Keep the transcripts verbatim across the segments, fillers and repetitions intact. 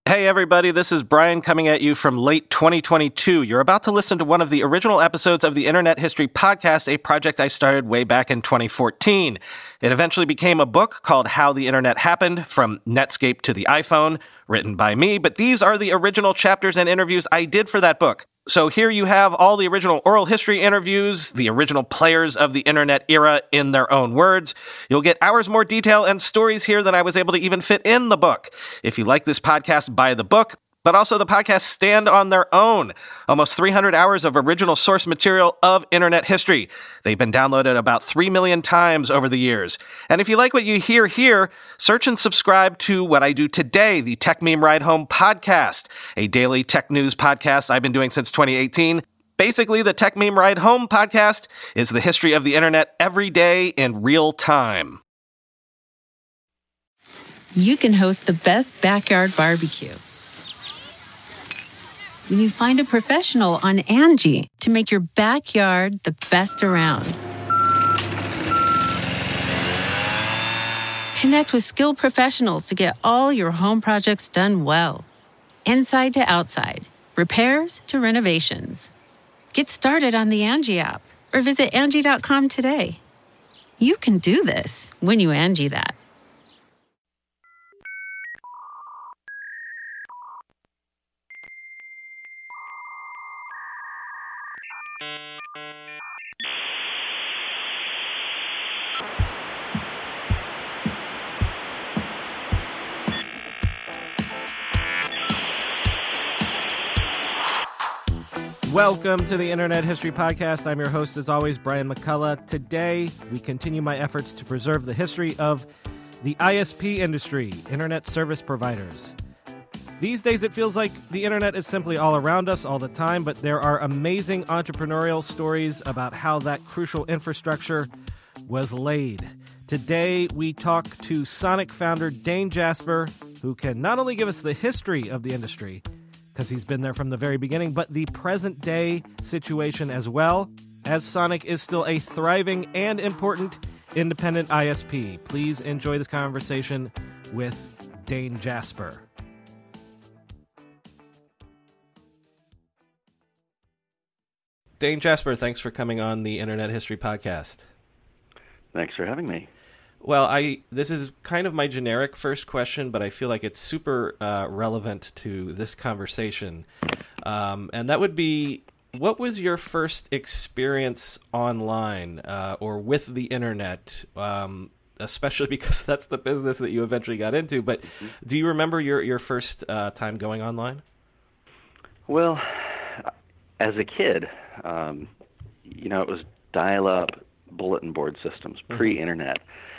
Hey everybody, this is Brian coming at you from late twenty twenty-two. You're about to listen to one of the original episodes of the Internet History Podcast, a project I started way back in twenty fourteen. It eventually became a book called How the Internet Happened, From Netscape to the iPhone, written by me, but these are the original chapters and interviews I did for that book. So here you have all the original oral history interviews, the original players of the internet era in their own words. You'll get hours more detail and stories here than I was able to even fit in the book. If you like this podcast, buy the book, but also the podcasts stand on their own. Almost three hundred hours of original source material of internet history. They've been downloaded about three million times over the years. And if you like what you hear here, search and subscribe to what I do today, the Tech Meme Ride Home podcast, a daily tech news podcast I've been doing since twenty eighteen. Basically, the Tech Meme Ride Home podcast is the history of the internet every day in real time. You can host the best backyard barbecue when you find a professional on Angie to make your backyard the best around. Connect with skilled professionals to get all your home projects done well. Inside to outside, repairs to renovations. Get started on the Angie app or visit Angie dot com today. You can do this when you Angie that. Welcome to the Internet History Podcast. I'm your host, as always, Brian McCullough. Today, we continue my efforts to preserve the history of the I S P industry, Internet Service Providers. These days, it feels like the Internet is simply all around us all the time, but there are amazing entrepreneurial stories about how that crucial infrastructure was laid. Today, we talk to Sonic founder Dane Jasper, who can not only give us the history of the industry, because he's been there from the very beginning, but the present-day situation as well, as Sonic is still a thriving and important independent I S P. Please enjoy this conversation with Dane Jasper. Dane Jasper, thanks for coming on the Internet History Podcast. Thanks for having me. Well, I this is kind of my generic first question, but I feel like it's super uh, relevant to this conversation. Um, and that would be, what was your first experience online uh, or with the internet, um, especially because that's the business that you eventually got into. But do you remember your, your first uh, time going online? Well, as a kid, um, you know, it was dial-up bulletin board systems, mm-hmm. pre-internet.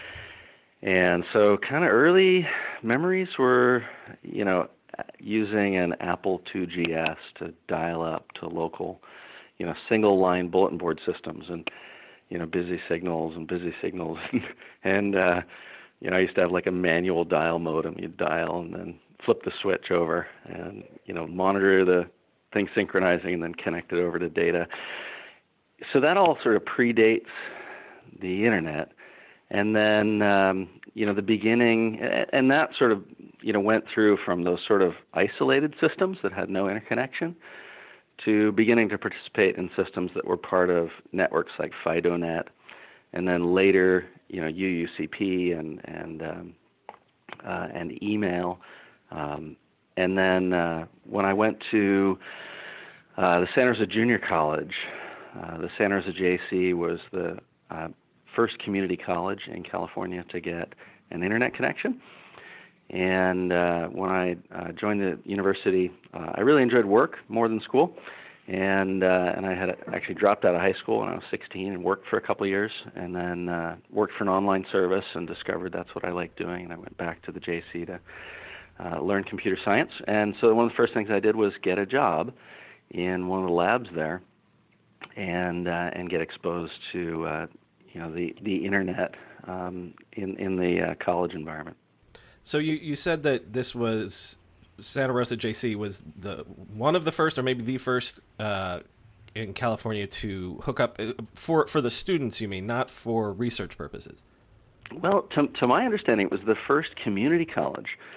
And so kind of early memories were, you know, using an Apple two G S to dial up to local, you know, single line bulletin board systems and, you know, busy signals and busy signals. and, uh, you know, I used to have like a manual dial modem. You'd dial and then flip the switch over and, you know, monitor the thing synchronizing and then connect it over to data. So that all sort of predates the internet. And then, um, you know, the beginning, and that sort of, you know, went through from those sort of isolated systems that had no interconnection to beginning to participate in systems that were part of networks like FidoNet, and then later, you know, U U C P and and um, uh, and email. Um, and then uh, when I went to uh, the Santa Rosa Junior College, uh, the Santa Rosa J C was the uh, first community college in California to get an internet connection. And uh, when I uh, joined the university, uh, I really enjoyed work more than school. And uh, and I had actually dropped out of high school when I was sixteen and worked for a couple of years, and then uh, worked for an online service and discovered that's what I liked doing. And I went back to the J C to uh, learn computer science. And so one of the first things I did was get a job in one of the labs there and uh, and get exposed to uh, you know, the, the internet um, in, in the uh, college environment. So you, you said that this was, Santa Rosa J C was the one of the first, or maybe the first uh, in California to hook up, for, for the students, you mean, not for research purposes? Well, to, to my understanding, it was the first community college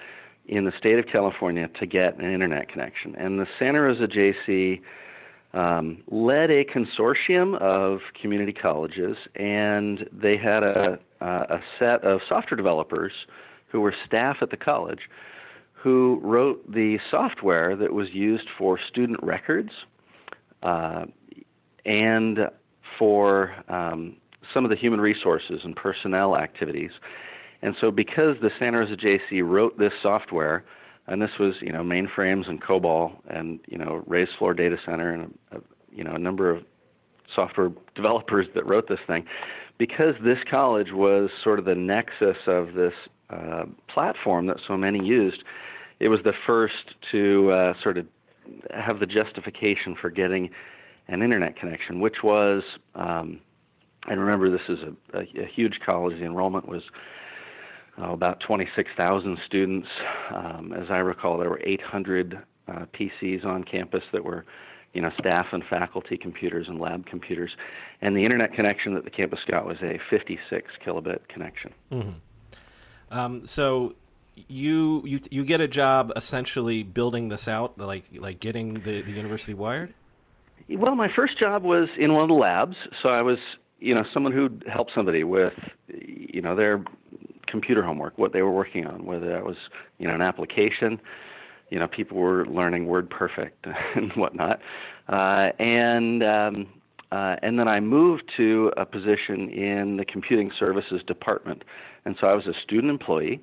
in the state of California to get an internet connection. And the Santa Rosa J C um, led a consortium of community colleges, and they had a, a set of software developers who were staff at the college who wrote the software that was used for student records uh, and for um, some of the human resources and personnel activities. And so because the Santa Rosa J C wrote this software, and this was, you know, mainframes and COBOL and, you know, raised floor data center and, a, you know, a number of software developers that wrote this thing, because this college was sort of the nexus of this uh, platform that so many used, it was the first to uh, sort of have the justification for getting an internet connection, which was, um, and remember this is a, a, a huge college. The enrollment was uh, about twenty-six thousand students. Um, as I recall, there were eight hundred uh, P Cs on campus that were, you know, staff and faculty computers and lab computers. And the internet connection that the campus got was a fifty-six kilobit connection. Mm-hmm. Um, so you you you get a job essentially building this out, like like getting the, the university wired? Well, my first job was in one of the labs, so I was, you know, someone who'd help somebody with, you know, their computer homework, what they were working on, whether that was, you know, an application. You know, people were learning WordPerfect and whatnot, uh, and um, uh, and then I moved to a position in the computing services department, and so I was a student employee.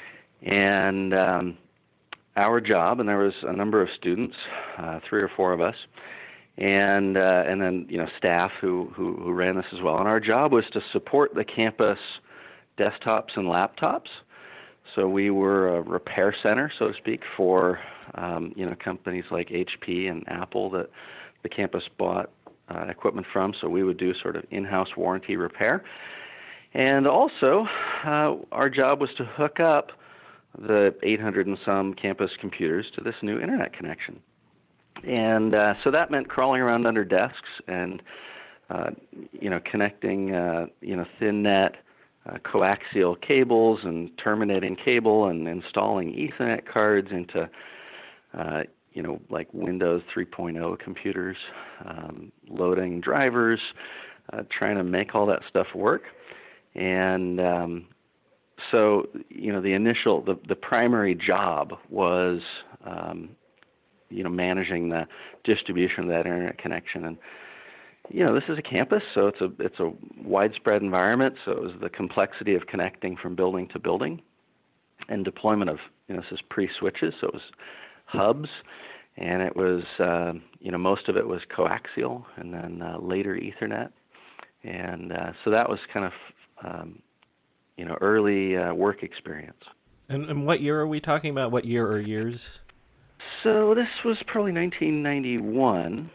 And um, our job, and there was a number of students, uh, three or four of us, and uh, and then you know staff who, who who ran this as well. And our job was to support the campus desktops and laptops. So we were a repair center, so to speak, for um, you know companies like H P and Apple that the campus bought uh, equipment from. So we would do sort of in-house warranty repair, and also uh, our job was to hook up the eight hundred and some campus computers to this new internet connection. And uh, so that meant crawling around under desks and, uh, you know, connecting, uh, you know, thin net, uh, coaxial cables and terminating cable and installing Ethernet cards into, uh, you know, like Windows three point oh computers, um, loading drivers, uh, trying to make all that stuff work. And, um, So, you know, the initial, the, the primary job was, um, you know, managing the distribution of that internet connection. And, you know, this is a campus, so it's a it's a widespread environment. So it was the complexity of connecting from building to building, and deployment of, you know, this is pre-switches, so it was hubs, and it was, uh, you know, most of it was coaxial, and then uh, later Ethernet, and uh, so that was kind of um, you know, early uh, work experience. And, and what year are we talking about? What year or years? So this was probably nineteen ninety-one,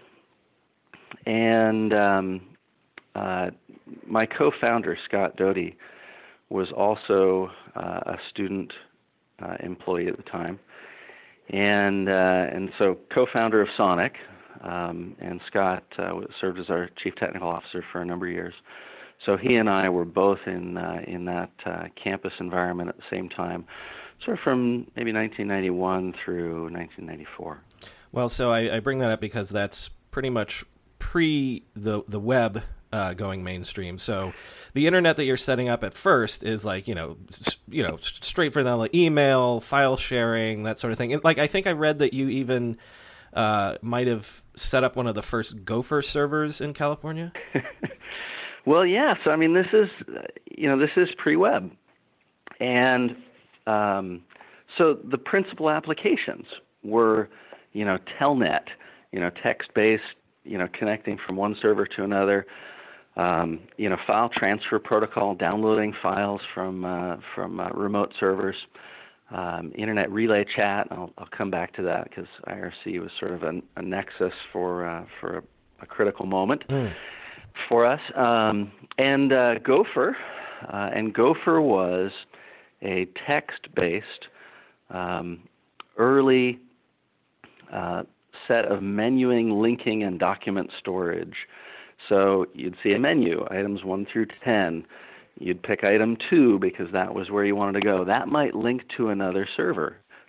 and um, uh, my co-founder, Scott Doty, was also uh, a student uh, employee at the time, and uh, and so co-founder of Sonic, um, and Scott uh, served as our chief technical officer for a number of years. So he and I were both in uh, in that uh, campus environment at the same time, sort of from maybe nineteen ninety-one through nineteen ninety-four. Well, so I, I bring that up because that's pretty much pre the the web uh, going mainstream. So the internet that you're setting up at first is like, you know, you know, straight for the email, file sharing, that sort of thing. And like I think I read that you even uh, might have set up one of the first Gopher servers in California. Well, yeah. So I mean, this is, you know, this is pre-web, and um, so the principal applications were, you know, Telnet, you know, text-based, you know, connecting from one server to another, um, you know, file transfer protocol, downloading files from uh, from uh, remote servers, um, internet relay chat. I'll, I'll come back to that because I R C was sort of a, a nexus for uh, for a, a critical moment. Mm. For us, um, and uh, Gopher, uh, and Gopher was a text-based um, early uh, set of menuing, linking, and document storage. So you'd see a menu, items one through ten. You'd pick item two because that was where you wanted to go. That might link to another server.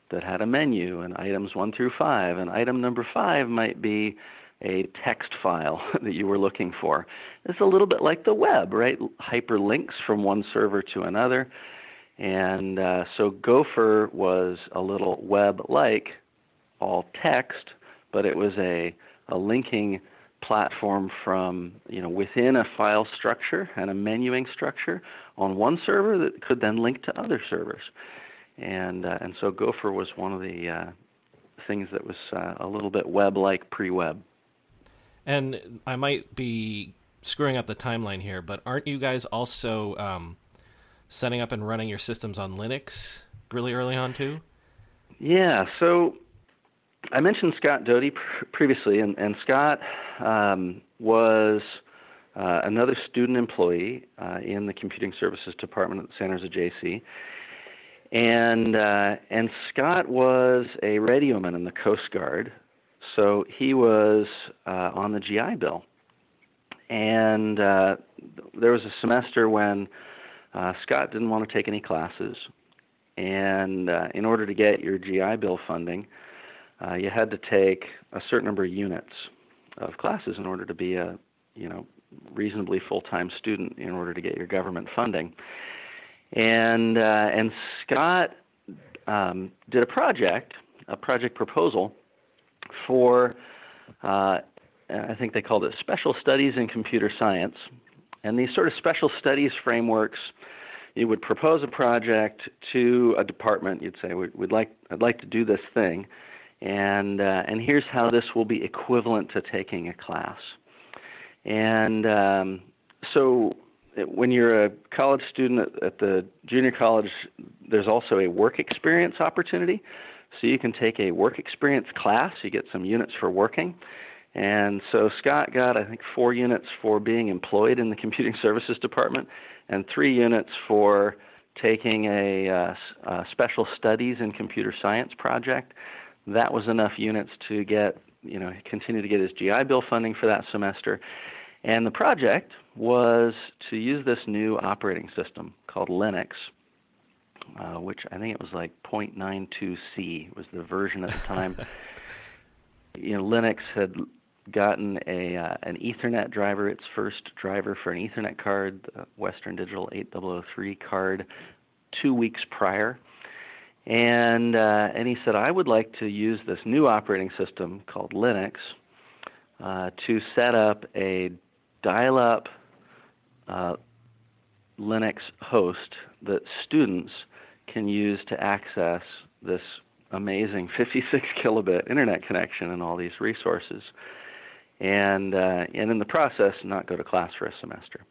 that had a menu and items one through five, and item number five might be a text file that you were looking for. It's a little bit like the web, right? Hyperlinks from one server to another. And uh, so Gopher was a little web-like, all text, but it was a, a linking platform from, you know, within a file structure and a menuing structure on one server that could then link to other servers. And uh, and so Gopher was one of the uh, things that was uh, a little bit web-like pre-web. And I might be screwing up the timeline here, but aren't you guys also um, setting up and running your systems on Linux really early on too? Yeah, so I mentioned Scott Doty pr- previously, and, and Scott um, was uh, another student employee uh, in the Computing Services Department at the San Jose J C. And, uh, and Scott was a radioman in the Coast Guard. So he was uh, on the G I Bill. And uh, there was a semester when uh, Scott didn't want to take any classes. And uh, in order to get your G I Bill funding, uh, you had to take a certain number of units of classes in order to be a, you know, reasonably full-time student in order to get your government funding. And uh, and Scott um, did a project, a project proposal for, uh, I think they called it Special Studies in Computer Science. And these sort of special studies frameworks, you would propose a project to a department. You'd say, we'd like, I'd like to do this thing, and uh, and here's how this will be equivalent to taking a class. And um, so when you're a college student at, at the junior college, there's also a work experience opportunity. So you can take a work experience class. You get some units for working. And so Scott got, I think, four units for being employed in the Computing Services Department and three units for taking a, uh, a Special Studies in Computer Science project. That was enough units to get, you know, continue to get his G I Bill funding for that semester. And the project was to use this new operating system called Linux, uh, which I think it was like zero point nine two C was the version at the time. You know, Linux had gotten a uh, an Ethernet driver, its first driver for an Ethernet card, the Western Digital eight thousand three card, two weeks prior. And uh, and he said, I would like to use this new operating system called Linux uh, to set up a dial-up uh, Linux host that students can use to access this amazing fifty-six kilobit internet connection and all these resources, and uh, and in the process not go to class for a semester.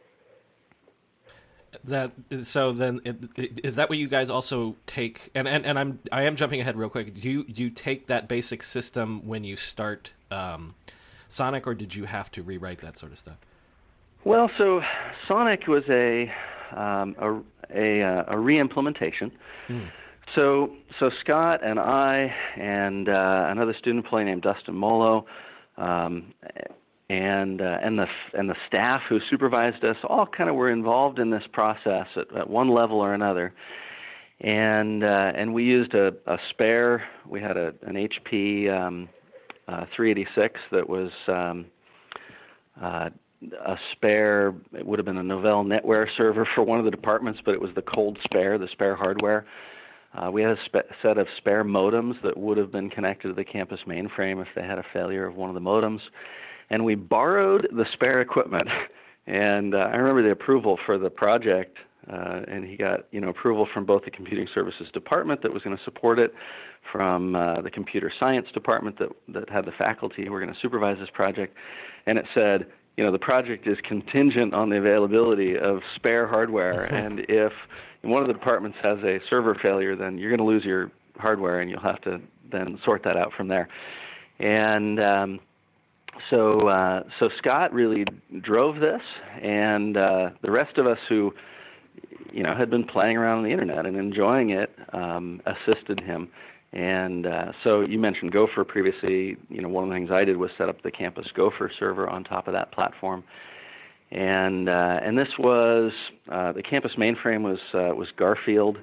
That so then it, it, is that what you guys also take? And, and, and I'm I am jumping ahead real quick. Do you do you take that basic system when you start um, Sonic, or did you have to rewrite that sort of stuff? Well, so Sonic was a um, a a, a re-implementation. Mm. So so Scott and I and uh, another student employee named Dustin Molo, um, and uh, and the and the staff who supervised us all kind of were involved in this process at, at one level or another. And uh, and we used a, a spare. We had a an H P um, uh, three eighty-six that was um, uh, a spare. It would have been a Novell NetWare server for one of the departments, but it was the cold spare, the spare hardware. Uh, we had a spe- set of spare modems that would have been connected to the campus mainframe if they had a failure of one of the modems. And we borrowed the spare equipment. And uh, I remember the approval for the project, uh, and he got, you know, approval from both the Computing Services Department that was going to support it, from uh, the Computer Science Department that, that had the faculty who were going to supervise this project. And it said, you know, the project is contingent on the availability of spare hardware, and if one of the departments has a server failure, then you're going to lose your hardware, and you'll have to then sort that out from there. And um, so, uh, so Scott really drove this, and uh, the rest of us who, you know, had been playing around on the internet and enjoying it, um, assisted him. And uh, so you mentioned Gopher previously. You know, one of the things I did was set up the campus Gopher server on top of that platform. And uh, and this was uh, the campus mainframe was uh, was Garfield,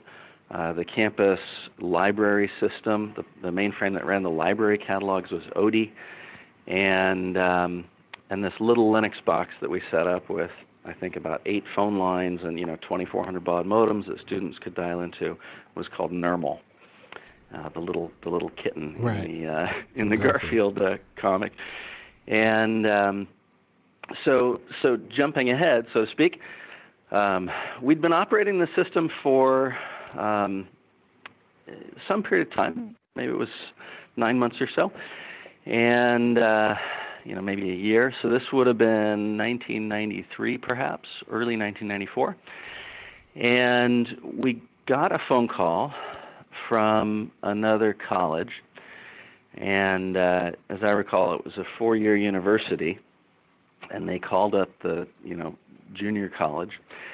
Uh, the campus library system, the, the mainframe that ran the library catalogs was O D I, and um, and this little Linux box that we set up with, I think, about eight phone lines and you know twenty-four hundred baud modems that students could dial into was called Nermal, uh, the little the little kitten right. in the uh, in the Garfield uh, comic, and um, so so jumping ahead, so to speak, um, we'd been operating the system for um, some period of time. Maybe it was nine months or so, and uh, you know maybe a year. So this would have been nineteen ninety-three, perhaps early nineteen ninety-four, and we got a phone call from another college, and uh, as I recall, it was a four-year university, and they called up the you know junior college,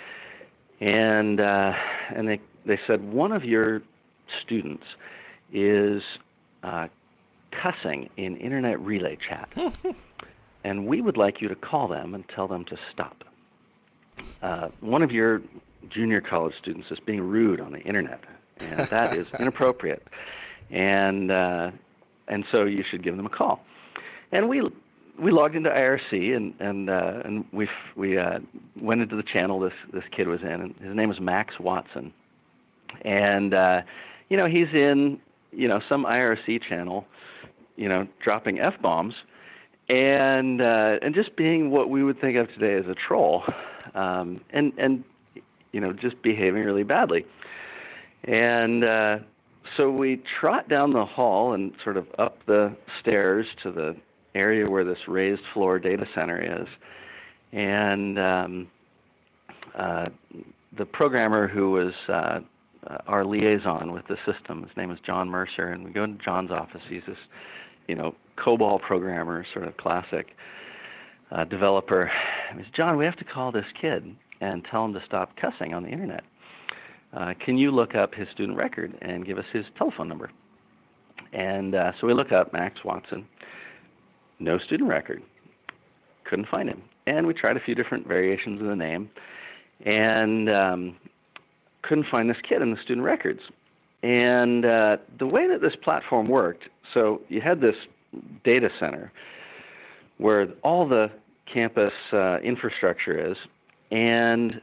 and uh, and they they said one of your students is uh, cussing in internet relay chat, and we would like you to call them and tell them to stop. Uh, one of your junior college students is being rude on the internet, and that is inappropriate, and uh, and so you should give them a call. And we we logged into I R C, and and uh, and we we uh, went into the channel this this kid was in, and his name was Max Watson, and uh, you know he's in you know some I R C channel, you know dropping F-bombs, and uh, and just being what we would think of today as a troll, um, and and you know just behaving really badly. And uh, so we trot down the hall and sort of up the stairs to the area where this raised floor data center is. And um, uh, the programmer who was uh, our liaison with the system, his name is John Mercer, and we go into John's office. He's this, you know, COBOL programmer, sort of classic uh, developer. He says, John, we have to call this kid and tell him to stop cussing on the internet. Uh, can you look up his student record and give us his telephone number? And uh, so we look up Max Watson. No student record. Couldn't find him. And we tried a few different variations of the name, and um, couldn't find this kid in the student records. And uh, the way that this platform worked, so you had this data center where all the campus uh, infrastructure is, and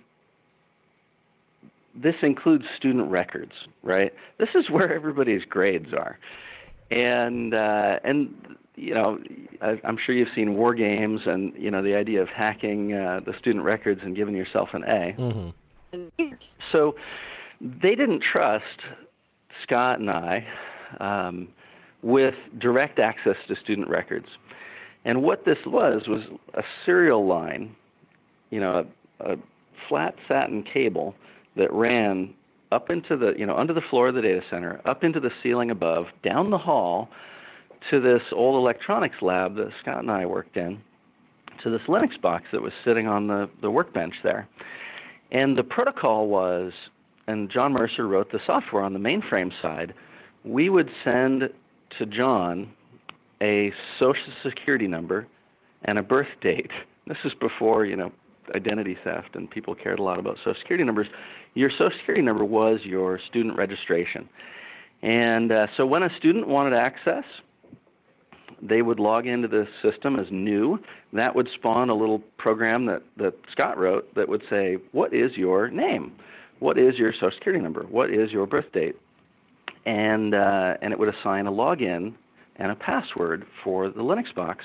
this includes student records, right? This is where everybody's grades are. And, uh, and you know, I, I'm sure you've seen war games and, you know, the idea of hacking uh, the student records and giving yourself an A. Mm-hmm. So they didn't trust Scott and I um, with direct access to student records. And what this was was a serial line, you know, a, a flat satin cable that ran up into the, you know, under the floor of the data center, up into the ceiling above, down the hall to this old electronics lab that Scott and I worked in, to this Linux box that was sitting on the, the workbench there. And the protocol was, and John Mercer wrote the software on the mainframe side, we would send to John a social security number and a birth date. This is before, you know, identity theft, and people cared a lot about social security numbers. Your social security number was your student registration. And uh, so when a student wanted access, they would log into the system as new. That would spawn a little program that, that Scott wrote that would say, what is your name? What is your social security number? What is your birth date? And, uh, and it would assign a login and a password for the Linux box.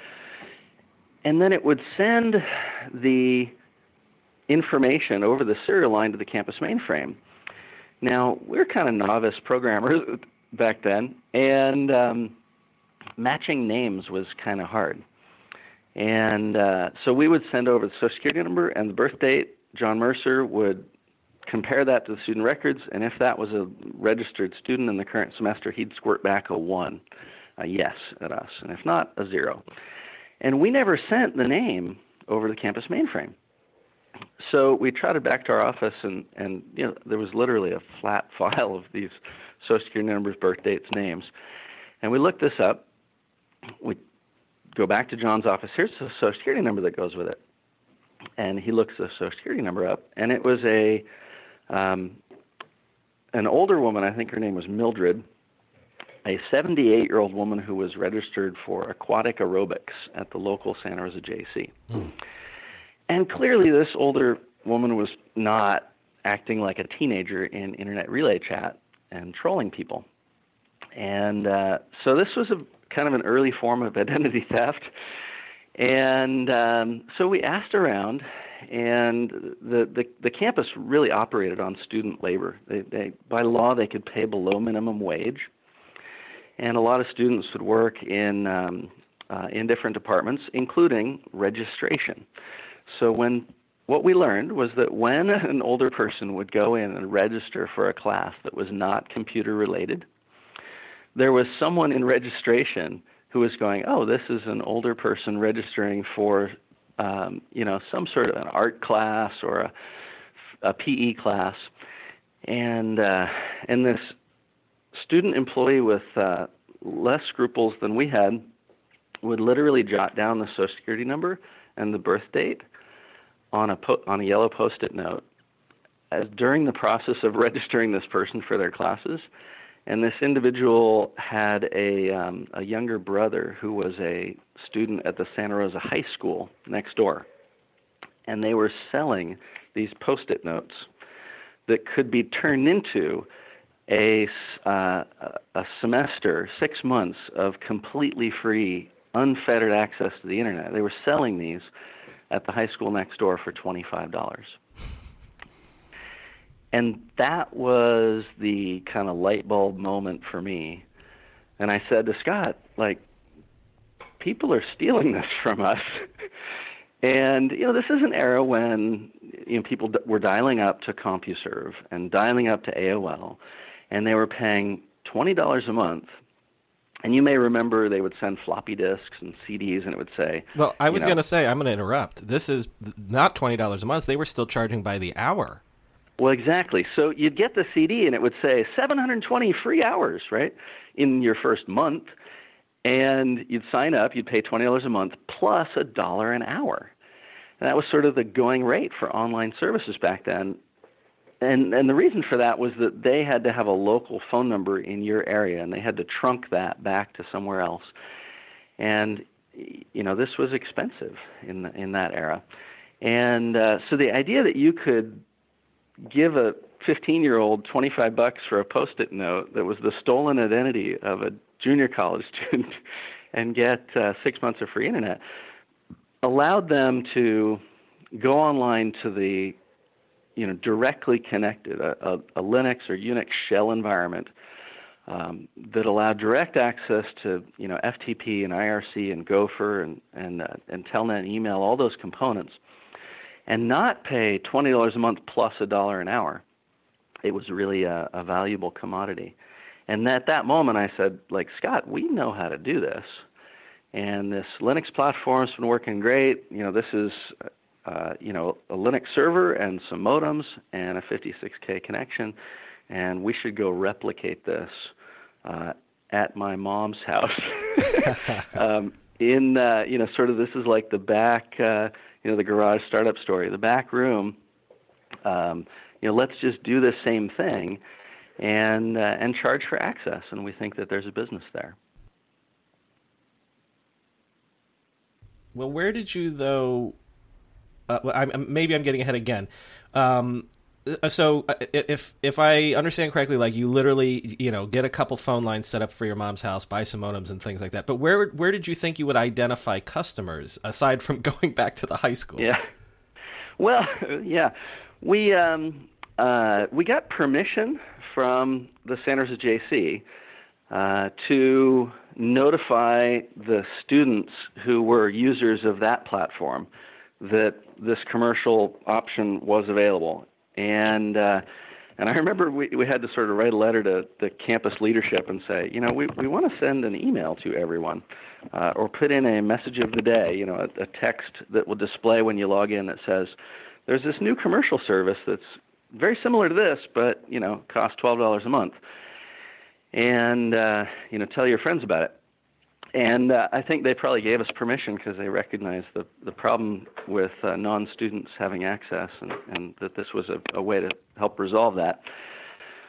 And then it would send the information over the serial line to the campus mainframe. Now, we were kind of novice programmers back then, and um, matching names was kind of hard. And uh, so we would send over the social security number and the birth date. John Mercer would compare that to the student records, and if that was a registered student in the current semester, he'd squirt back a one, a yes at us, and if not, a zero. And we never sent the name over to the campus mainframe. So we trotted back to our office, and, and you know, there was literally a flat file of these social security numbers, birth dates, names. And we looked this up. We go back to John's office. Here's the social security number that goes with it. And he looks the social security number up, and it was a um, an older woman, I think her name was Mildred, a seventy-eight-year-old woman who was registered for aquatic aerobics at the local Santa Rosa J C. Mm. And clearly this older woman was not acting like a teenager in internet relay chat and trolling people. And uh, so this was a kind of an early form of identity theft. And um, so we asked around, and the, the, the campus really operated on student labor. They, they, by law, they could pay below minimum wage. And a lot of students would work in um, uh, in different departments, including registration. So when what we learned was that when an older person would go in and register for a class that was not computer related, there was someone in registration who was going, oh, this is an older person registering for, um, you know, some sort of an art class or a, a P E class. And, uh, and this student employee with uh, less scruples than we had would literally jot down the Social Security number and the birth date on a po- on a yellow Post-it note as during the process of registering this person for their classes. And this individual had a um, a younger brother who was a student at the Santa Rosa High School next door. And they were selling these Post-it notes that could be turned into a, uh, a semester, six months of completely free, unfettered access to the internet. They were selling these at the high school next door for twenty-five dollars. And that was the kind of light bulb moment for me. And I said to Scott, like, people are stealing this from us. And, you know, this is an era when, you know, people were dialing up to CompuServe and dialing up to A O L, and they were paying twenty dollars a month. And you may remember they would send floppy disks and C Ds, and it would say... Well, I was you know, going to say, I'm going to interrupt. This is not twenty dollars a month. They were still charging by the hour. Well, exactly. So you'd get the C D, and it would say seven hundred twenty free hours, right, in your first month. And you'd sign up. You'd pay twenty dollars a month plus a dollar an hour. And that was sort of the going rate for online services back then. And and the reason for that was that they had to have a local phone number in your area, and they had to trunk that back to somewhere else. And, you know, this was expensive in the, in that era. And uh, so the idea that you could give a fifteen-year-old twenty-five bucks for a Post-it note that was the stolen identity of a junior college student and get uh, six months of free internet allowed them to go online to the, you know, directly connected, a, a, a Linux or Unix shell environment um, that allowed direct access to, you know, F T P and I R C and Gopher and and, uh, and Telnet and email, all those components, and not pay twenty dollars a month plus a dollar an hour. It was really a, a valuable commodity. And at that moment, I said, like, Scott, we know how to do this. And this Linux platform's been working great. You know, this is, uh, you know, a Linux server and some modems and a fifty-six K connection, and we should go replicate this uh, at my mom's house. um, in, uh, you know, sort of this is like the back, uh, you know, the garage startup story, the back room. Um, you know, let's just do the same thing and uh, and charge for access, and we think that there's a business there. Well, where did you, though, uh, well, I'm, maybe I'm getting ahead again. Um, so if if I understand correctly, like you literally, you know, get a couple phone lines set up for your mom's house, buy some modems and things like that. But where where did you think you would identify customers, aside from going back to the high school? Yeah. Well, yeah. We, um, uh, we got permission from the Santa Rosa J C uh, to notify the students who were users of that platform that this commercial option was available. And uh, and I remember we, we had to sort of write a letter to the campus leadership and say, you know, we, we want to send an email to everyone uh, or put in a message of the day, you know, a, a text that will display when you log in that says, there's this new commercial service that's very similar to this, but, you know, costs twelve dollars a month. And, uh, you know, tell your friends about it. And uh, I think they probably gave us permission because they recognized the, the problem with uh, non-students having access and, and that this was a, a way to help resolve that.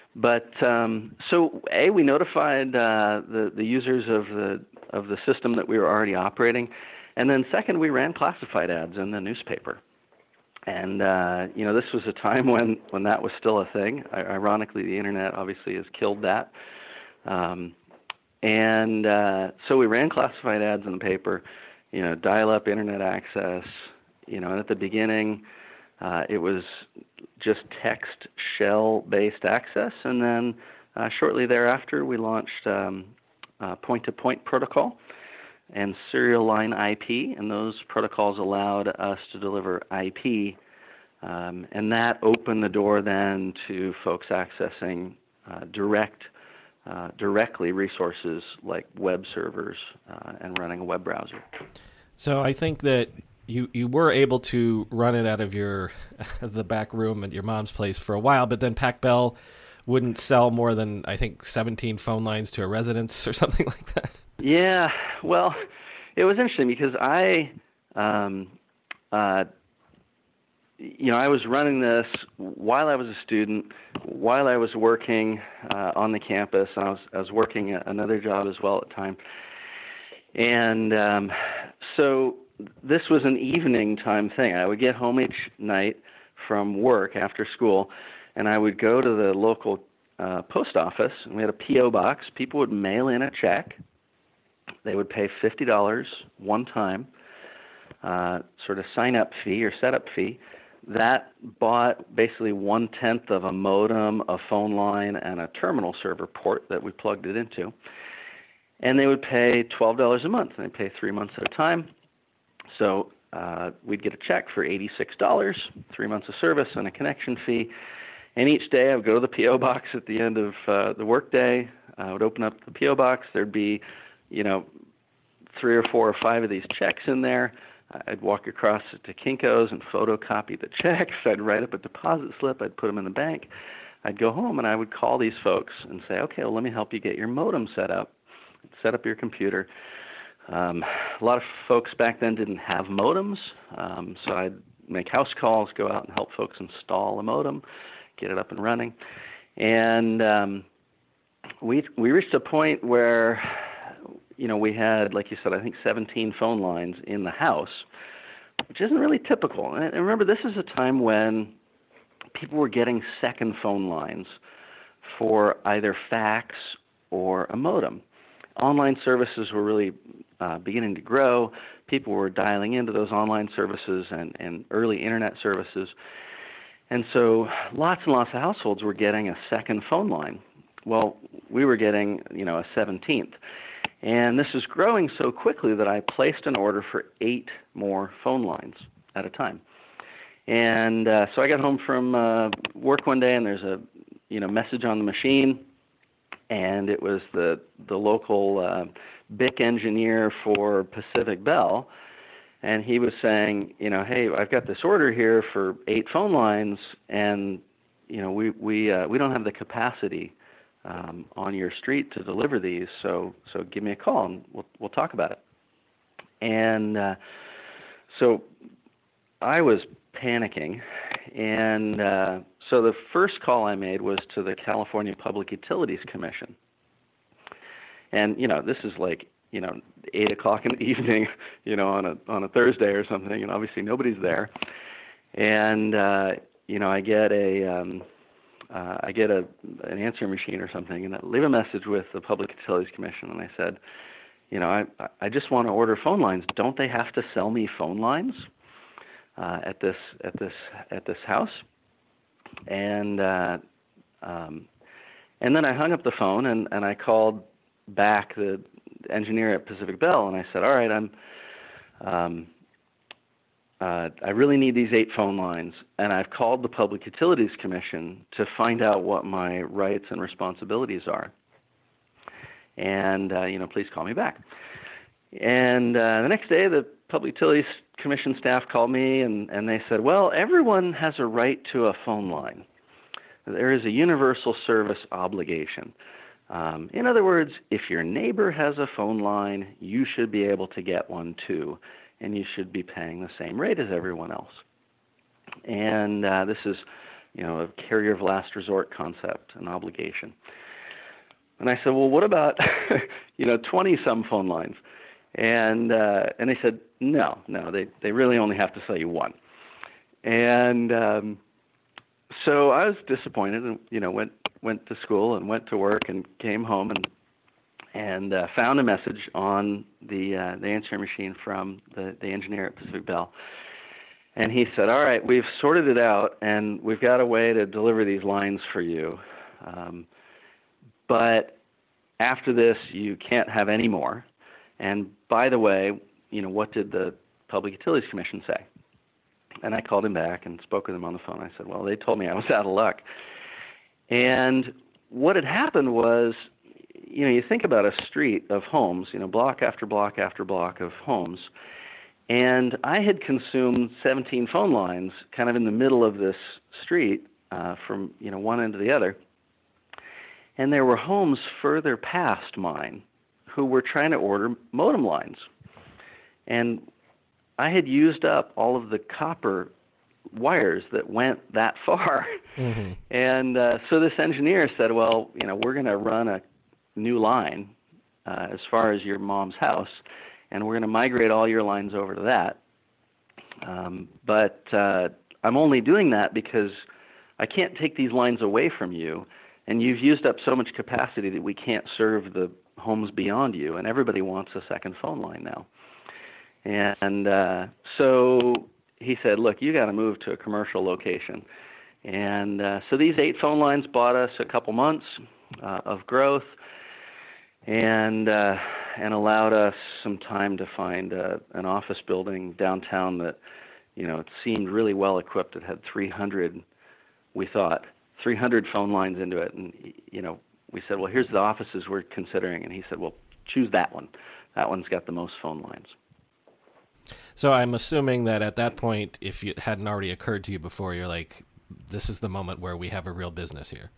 But um, so a we notified uh, the the users of the of the system that we were already operating, and then second we ran classified ads in the newspaper. And uh, you know, this was a time when, when that was still a thing. I, ironically, the internet obviously has killed that. Um, and uh, so we ran classified ads in the paper, you know, dial-up internet access. You know, and at the beginning, uh, it was just text shell-based access, and then uh, shortly thereafter, we launched um, uh, point-to-point protocol and serial line I P, and those protocols allowed us to deliver I P, um, and that opened the door then to folks accessing uh, direct, uh, directly resources like web servers uh, and running a web browser. So I think that you you were able to run it out of your the back room at your mom's place for a while, but then Pac Bell wouldn't sell more than, I think, seventeen phone lines to a residence or something like that. Yeah, well, it was interesting because I, um, uh, you know, I was running this while I was a student, while I was working uh, on the campus. I was I was working another job as well at the time, and um, so this was an evening time thing. I would get home each night from work after school, and I would go to the local uh, post office, and we had a P O box. People would mail in a check. They would pay fifty dollars one time, uh, sort of sign-up fee or setup fee. That bought basically one-tenth of a modem, a phone line, and a terminal server port that we plugged it into. And they would pay twelve dollars a month, and they'd pay three months at a time. So uh, we'd get a check for eighty-six dollars, three months of service, and a connection fee. And each day I would go to the P O box at the end of uh, the workday. I would open up the P O box. There'd be you know, three or four or five of these checks in there. I'd walk across to Kinko's and photocopy the checks. I'd write up a deposit slip. I'd put them in the bank. I'd go home and I would call these folks and say, okay, well, let me help you get your modem set up, set up your computer. Um, a lot of folks back then didn't have modems, um, so I'd make house calls, go out and help folks install a modem, get it up and running. And um, we we reached a point where you know, we had, like you said, I think seventeen phone lines in the house, which isn't really typical. And remember, this is a time when people were getting second phone lines for either fax or a modem. Online services were really uh, beginning to grow. People were dialing into those online services and, and early internet services. And so lots and lots of households were getting a second phone line. Well, we were getting, you know, a seventeenth. And this was growing so quickly that I placed an order for eight more phone lines at a time. And uh, so I got home from uh, work one day, and there's a you know message on the machine, and it was the the local uh, B I C engineer for Pacific Bell, and he was saying, you know, hey, I've got this order here for eight phone lines, and you know we we uh, we don't have the capacity Um, on your street to deliver these, so so give me a call and we'll we'll talk about it. And uh, so I was panicking, and uh, so the first call I made was to the California Public Utilities Commission. And you know, this is like you know eight o'clock in the evening, you know, on a on a Thursday or something, and obviously nobody's there. And uh, you know, I get a um, Uh, I get a an answering machine or something, and I leave a message with the Public Utilities Commission, and I said, you know, I I just want to order phone lines. Don't they have to sell me phone lines uh, at this at this at this house? And uh, um, and then I hung up the phone, and, and I called back the engineer at Pacific Bell, and I said, all right, I'm um, Uh, I really need these eight phone lines, and I've called the Public Utilities Commission to find out what my rights and responsibilities are. And, uh, you know, please call me back. And uh, the next day, the Public Utilities Commission staff called me, and, and they said, well, everyone has a right to a phone line. There is a universal service obligation. Um, in other words, if your neighbor has a phone line, you should be able to get one too, and you should be paying the same rate as everyone else. And uh, this is you know, a carrier of last resort concept, an obligation. And I said, well, what about, you know, twenty-some phone lines? And uh, and they said, no, no, they, they really only have to sell you one. And um, so I was disappointed and, you know, went went to school and went to work and came home and and uh, found a message on the uh, the answering machine from the, the engineer at Pacific Bell. And he said, all right, we've sorted it out, and we've got a way to deliver these lines for you. Um, but after this, you can't have any more. And by the way, you know, what did the Public Utilities Commission say? And I called him back and spoke with him on the phone. I said, well, they told me I was out of luck. And what had happened was, you know, you think about a street of homes, you know, block after block after block of homes, and I had consumed seventeen phone lines kind of in the middle of this street uh, from, you know, one end to the other. And there were homes further past mine who were trying to order modem lines. And I had used up all of the copper wires that went that far. Mm-hmm. And uh, so this engineer said, well, you know, we're going to run a new line uh, as far as your mom's house, and we're going to migrate all your lines over to that. Um, but uh, I'm only doing that because I can't take these lines away from you, and you've used up so much capacity that we can't serve the homes beyond you, and everybody wants a second phone line now. And uh, so he said, look, you got to move to a commercial location. And uh, so these eight phone lines bought us a couple months uh, of growth, and uh, and allowed us some time to find uh, an office building downtown that, you know, it seemed really well equipped. It had three hundred, we thought, three hundred phone lines into it. And, you know, we said, well, here's the offices we're considering. And he said, well, choose that one. That one's got the most phone lines. So I'm assuming that at that point, if it hadn't already occurred to you before, you're like, this is the moment where we have a real business here.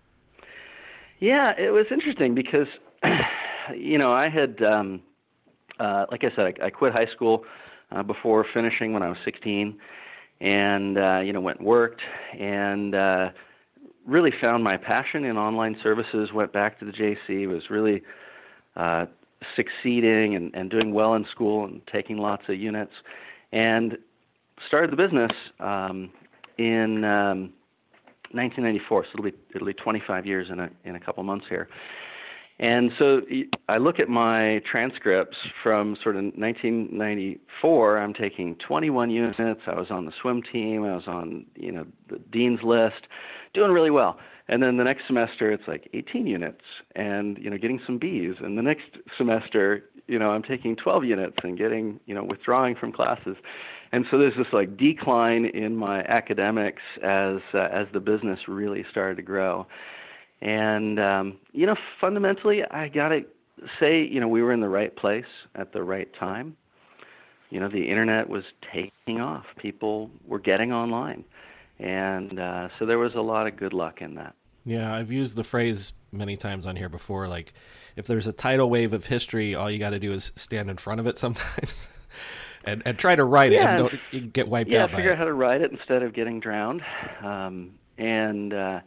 Yeah, it was interesting because, you know, I had, um, uh, like I said, I, I quit high school uh, before finishing when I was sixteen, and, uh, you know, went and worked, and uh, really found my passion in online services, went back to the J C, was really uh, succeeding and, and doing well in school and taking lots of units, and started the business um, in um, nineteen ninety-four, so it'll be it'll be twenty-five years in a in a couple months here. And so I look at my transcripts from sort of nineteen ninety-four. I'm taking twenty-one units. I was on the swim team. I was on, you know, the dean's list, doing really well. And then the next semester, it's like eighteen units, and, you know, getting some B's. And the next semester, you know, I'm taking twelve units and getting, you know, withdrawing from classes. And so there's this like decline in my academics as uh, as the business really started to grow. And, um, you know, fundamentally, I got to say, you know, we were in the right place at the right time. You know, the internet was taking off. People were getting online. And uh, so there was a lot of good luck in that. Yeah, I've used the phrase many times on here before, like, if there's a tidal wave of history, all you got to do is stand in front of it sometimes and, and try to ride yeah, it and don't you get wiped yeah, out by it. Yeah, figure out how to ride it instead of getting drowned. Um, and, uh,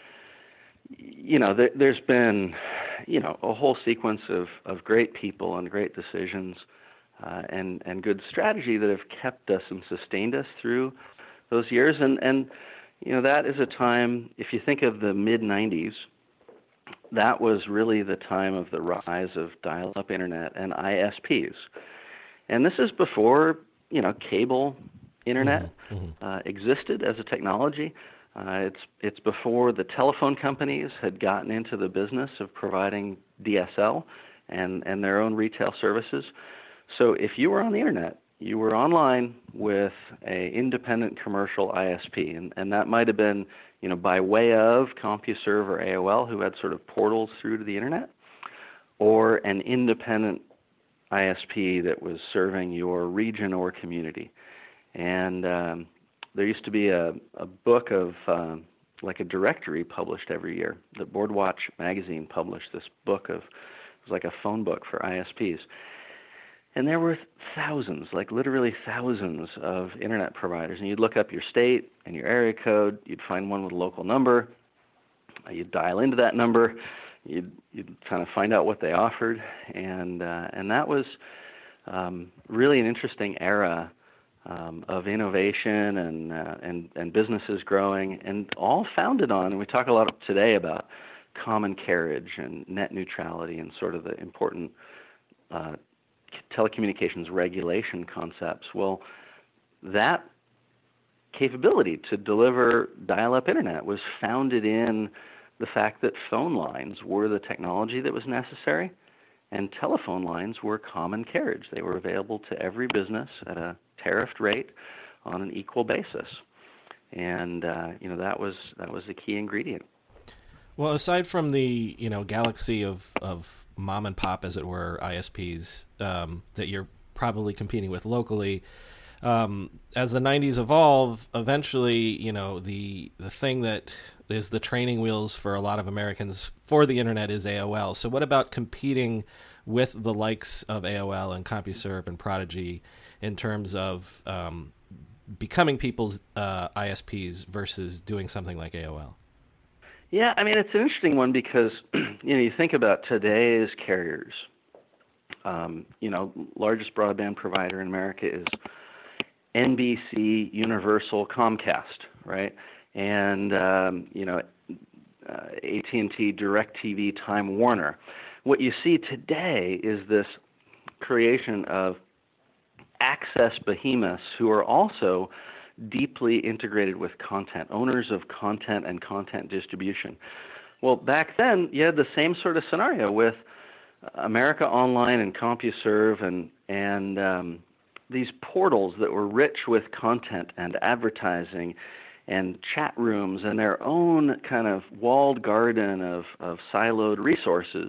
you know, there, there's been, you know, a whole sequence of, of great people and great decisions uh, and, and good strategy that have kept us and sustained us through those years. And, and, you know, that is a time, if you think of the mid nineties, that was really the time of the rise of dial-up internet and I S Ps. And this is before, you know, cable internet mm-hmm. uh, existed as a technology. Uh, it's it's before the telephone companies had gotten into the business of providing D S L and, and their own retail services. So if you were on the internet, you were online with a independent commercial I S P, and, and that might have been, you know, by way of CompuServe or A O L, who had sort of portals through to the internet, or an independent I S P that was serving your region or community. And um, there used to be a, a book of, um, like a directory published every year. The Boardwatch magazine published this book of, it was like a phone book for I S Ps. And there were thousands, like literally thousands of internet providers. And you'd look up your state and your area code. You'd find one with a local number. You'd dial into that number. You'd, you'd kind of find out what they offered. And uh, and that was um, really an interesting era um, of innovation and, uh, and, and businesses growing, and all founded on, and we talk a lot today about common carriage and net neutrality and sort of the important uh, telecommunications regulation concepts. Well, that capability to deliver dial-up internet was founded in the fact that phone lines were the technology that was necessary, and telephone lines were common carriage. They were available to every business at a tariffed rate on an equal basis. And uh, you know, that was that was the key ingredient. Well, aside from the, you know, galaxy of, of mom and pop, as it were, I S Ps um, that you're probably competing with locally, um, as the nineties evolve, eventually, you know, the the thing that is the training wheels for a lot of Americans for the internet is A O L. So what about competing with the likes of A O L and CompuServe and Prodigy in terms of um, becoming people's uh, I S Ps versus doing something like A O L? Yeah, I mean, it's an interesting one because, you know, you think about today's carriers. Um, you know, largest broadband provider in America is N B C, Universal, Comcast, right? And, um, you know, uh, A T and T, DirecTV, Time Warner. What you see today is this creation of access behemoths who are also deeply integrated with content, owners of content and content distribution. Well, back then, you had the same sort of scenario with America Online and CompuServe and, and um, these portals that were rich with content and advertising and chat rooms and their own kind of walled garden of, of siloed resources.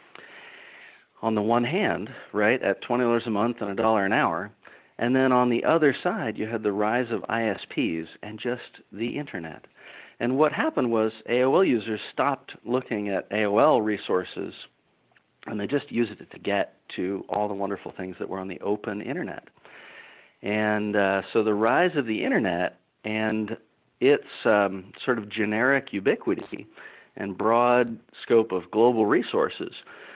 On the one hand, right, at twenty dollars a month and a dollar an hour, and then on the other side, you had the rise of I S Ps and just the internet. And what happened was A O L users stopped looking at A O L resources, and they just used it to get to all the wonderful things that were on the open internet. And uh, so the rise of the internet and its um, sort of generic ubiquity and broad scope of global resources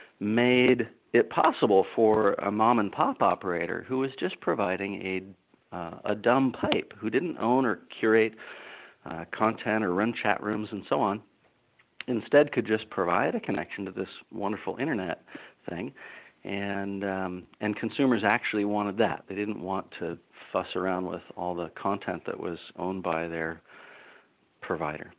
made it possible for a mom and pop operator who was just providing a uh, a dumb pipe, who didn't own or curate uh, content or run chat rooms and so on, instead could just provide a connection to this wonderful internet thing. And um, and consumers actually wanted that. They didn't want to fuss around with all the content that was owned by their provider.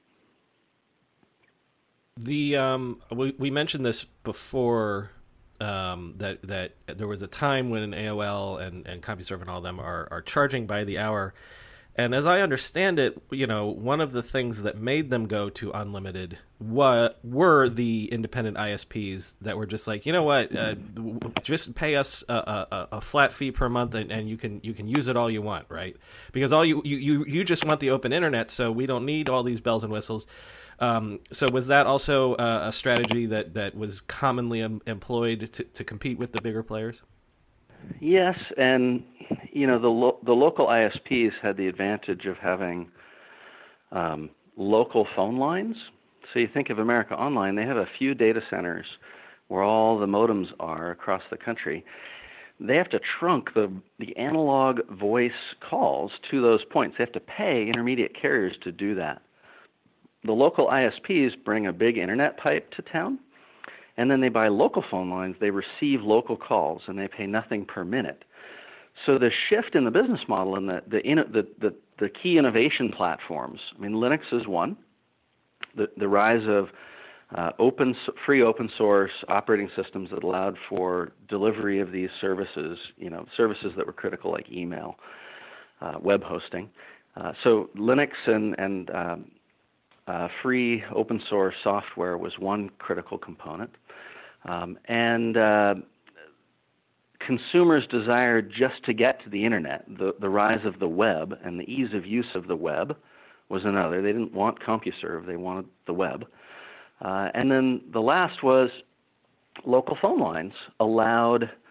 The um, we we mentioned this before, um, that that there was a time when A O L and, and CompuServe and all of them are, are charging by the hour. And as I understand it, you know, one of the things that made them go to unlimited wa- were the independent I S Ps that were just like, you know what, uh, just pay us a, a, a flat fee per month, and, and you can you can use it all you want, right? Because all you, you, you, you just want the open internet, so we don't need all these bells and whistles. Um, so was that also uh, a strategy that, that was commonly em- employed to, to compete with the bigger players? Yes, and you know the lo- the local I S Ps had the advantage of having um, local phone lines. So you think of America Online, they have a few data centers where all the modems are across the country. They have to trunk the the analog voice calls to those points. They have to pay intermediate carriers to do that. The local I S Ps bring a big internet pipe to town, and then they buy local phone lines. They receive local calls, and they pay nothing per minute. So the shift in the business model and the the the, the, the key innovation platforms, I mean, Linux is one. The, the rise of uh, open, free open source operating systems that allowed for delivery of these services, you know, services that were critical like email, uh, web hosting. Uh, so Linux and, and um, Uh, free open source software was one critical component. Um, and uh, consumers' desire just to get to the internet, the, the rise of the web and the ease of use of the web was another. They didn't want CompuServe, they wanted the web. Uh, and then the last was local phone lines allowed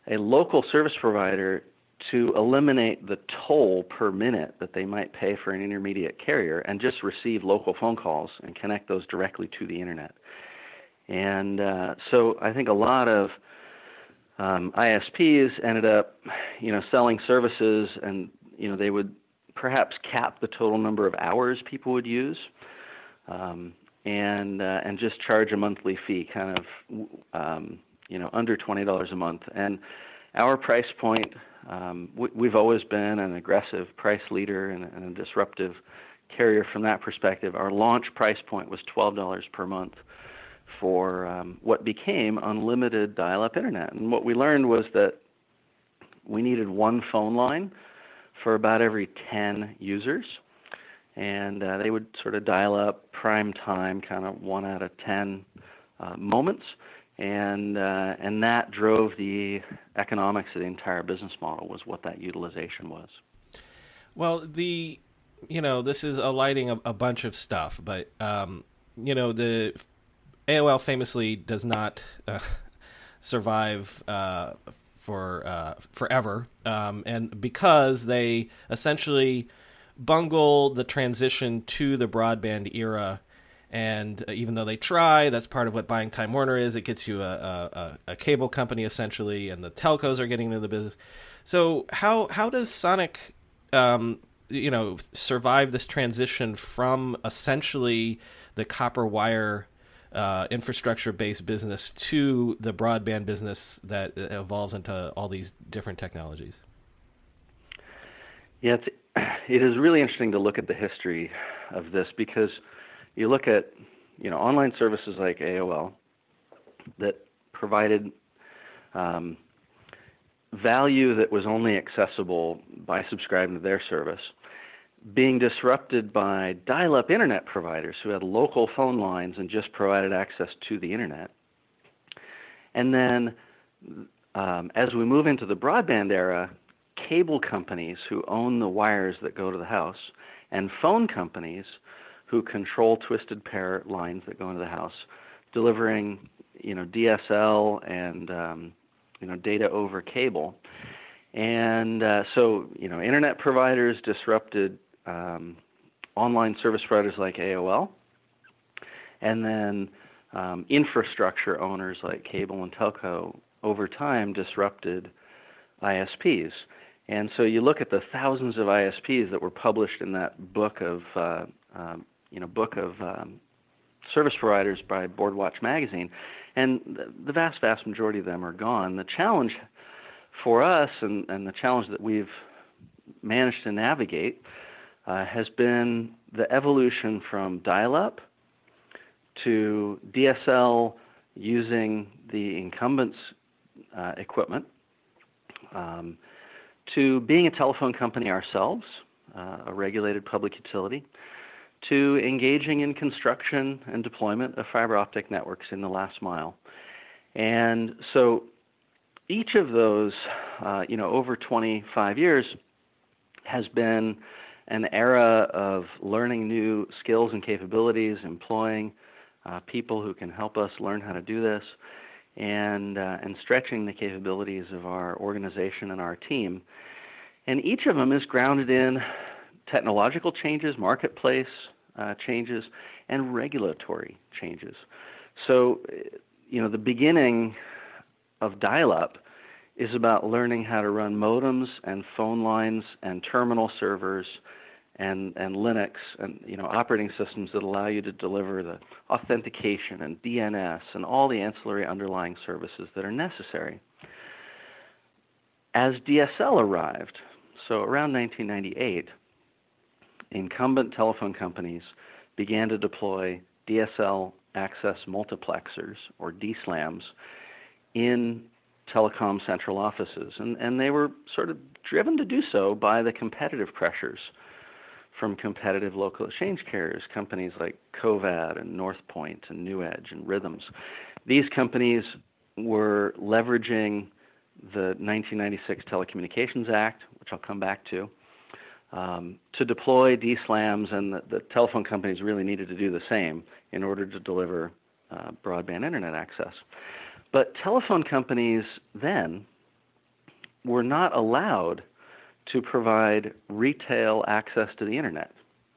a local service provider to eliminate the toll per minute that they might pay for an intermediate carrier and just receive local phone calls and connect those directly to the internet. And uh, so I think a lot of um, I S Ps ended up, you know, selling services, and you know they would perhaps cap the total number of hours people would use, um, and uh, and just charge a monthly fee, kind of um, you know under twenty dollars a month. And our price point, um, we, we've always been an aggressive price leader and, and a disruptive carrier from that perspective. Our launch price point was twelve dollars per month for um, what became unlimited dial-up internet. And what we learned was that we needed one phone line for about every ten users, and uh, they would sort of dial up prime time, kind of one out of ten uh, moments, and uh, and that drove the economics of the entire business model, was what that utilization was. Well, the you know this is alighting a, a bunch of stuff, but um, you know the A O L famously does not uh, survive uh, for uh, forever, um, and because they essentially bungle the transition to the broadband era. And uh, even though they try, that's part of what buying Time Warner is. It gets you a, a, a cable company, essentially, and the telcos are getting into the business. So how how does Sonic, um, you know, survive this transition from essentially the copper wire uh, infrastructure-based business to the broadband business that evolves into all these different technologies? Yeah, it's, it is really interesting to look at the history of this, because you look at, you know, online services like A O L that provided um, value that was only accessible by subscribing to their service, being disrupted by dial-up internet providers who had local phone lines and just provided access to the internet. And then um, as we move into the broadband era, cable companies who own the wires that go to the house, and phone companies who control twisted pair lines that go into the house, delivering, you know, D S L and um, you know data over cable, and uh, so you know internet providers disrupted um, online service providers like A O L, and then um, infrastructure owners like cable and telco over time disrupted I S Ps. And so you look at the thousands of I S Ps that were published in that book of uh, um, you know, book of um, service providers by Boardwatch Magazine, and the, the vast, vast majority of them are gone. The challenge for us, and, and the challenge that we've managed to navigate, uh, has been the evolution from dial-up to D S L using the incumbents' uh, equipment, um, to being a telephone company ourselves, uh, a regulated public utility, to engaging in construction and deployment of fiber optic networks in the last mile. And so each of those, uh, you know, over twenty-five years has been an era of learning new skills and capabilities, employing uh, people who can help us learn how to do this, and uh, and stretching the capabilities of our organization and our team. And each of them is grounded in technological changes, marketplace uh, changes, and regulatory changes. So, you know, the beginning of dial-up is about learning how to run modems and phone lines and terminal servers and, and Linux and, you know, operating systems that allow you to deliver the authentication and D N S and all the ancillary underlying services that are necessary. As D S L arrived, so around nineteen ninety-eight, incumbent telephone companies began to deploy D S L access multiplexers, or D SLAMs, in telecom central offices. And, and they were sort of driven to do so by the competitive pressures from competitive local exchange carriers, companies like Covad and Northpoint and NewEdge and Rhythms. These companies were leveraging the nineteen ninety-six Telecommunications Act, which I'll come back to, um, to deploy D SLAMs, and the, the telephone companies really needed to do the same in order to deliver uh, broadband internet access. But telephone companies then were not allowed to provide retail access to the internet.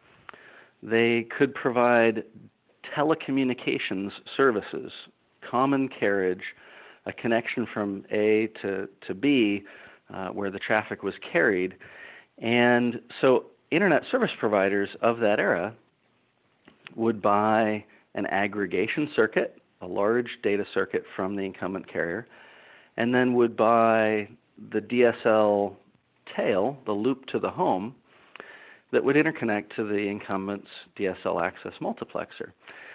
They could provide telecommunications services, common carriage, a connection from A to, to B uh, where the traffic was carried. And so internet service providers of that era would buy an aggregation circuit, a large data circuit from the incumbent carrier, and then would buy the D S L tail, the loop to the home, that would interconnect to the incumbent's D S L access multiplexer.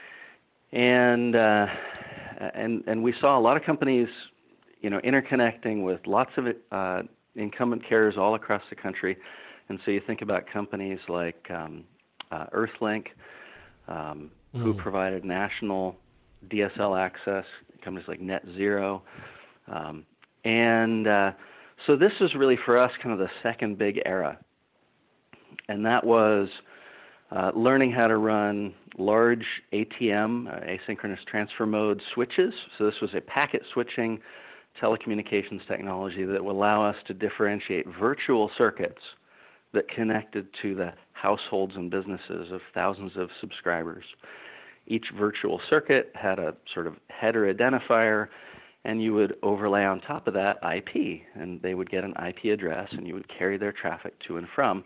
And uh, and and we saw a lot of companies, you know, interconnecting with lots of uh, incumbent carriers all across the country. And so you think about companies like um, uh, Earthlink, um, mm. who provided national D S L access, companies like Net Zero. Um, and uh, so this was really for us kind of the second big era. And that was uh, learning how to run large A T M, uh, asynchronous transfer mode switches. So this was a packet switching telecommunications technology that would allow us to differentiate virtual circuits that connected to the households and businesses of thousands of subscribers. Each virtual circuit had a sort of header identifier, and you would overlay on top of that I P, and they would get an I P address, and you would carry their traffic to and from.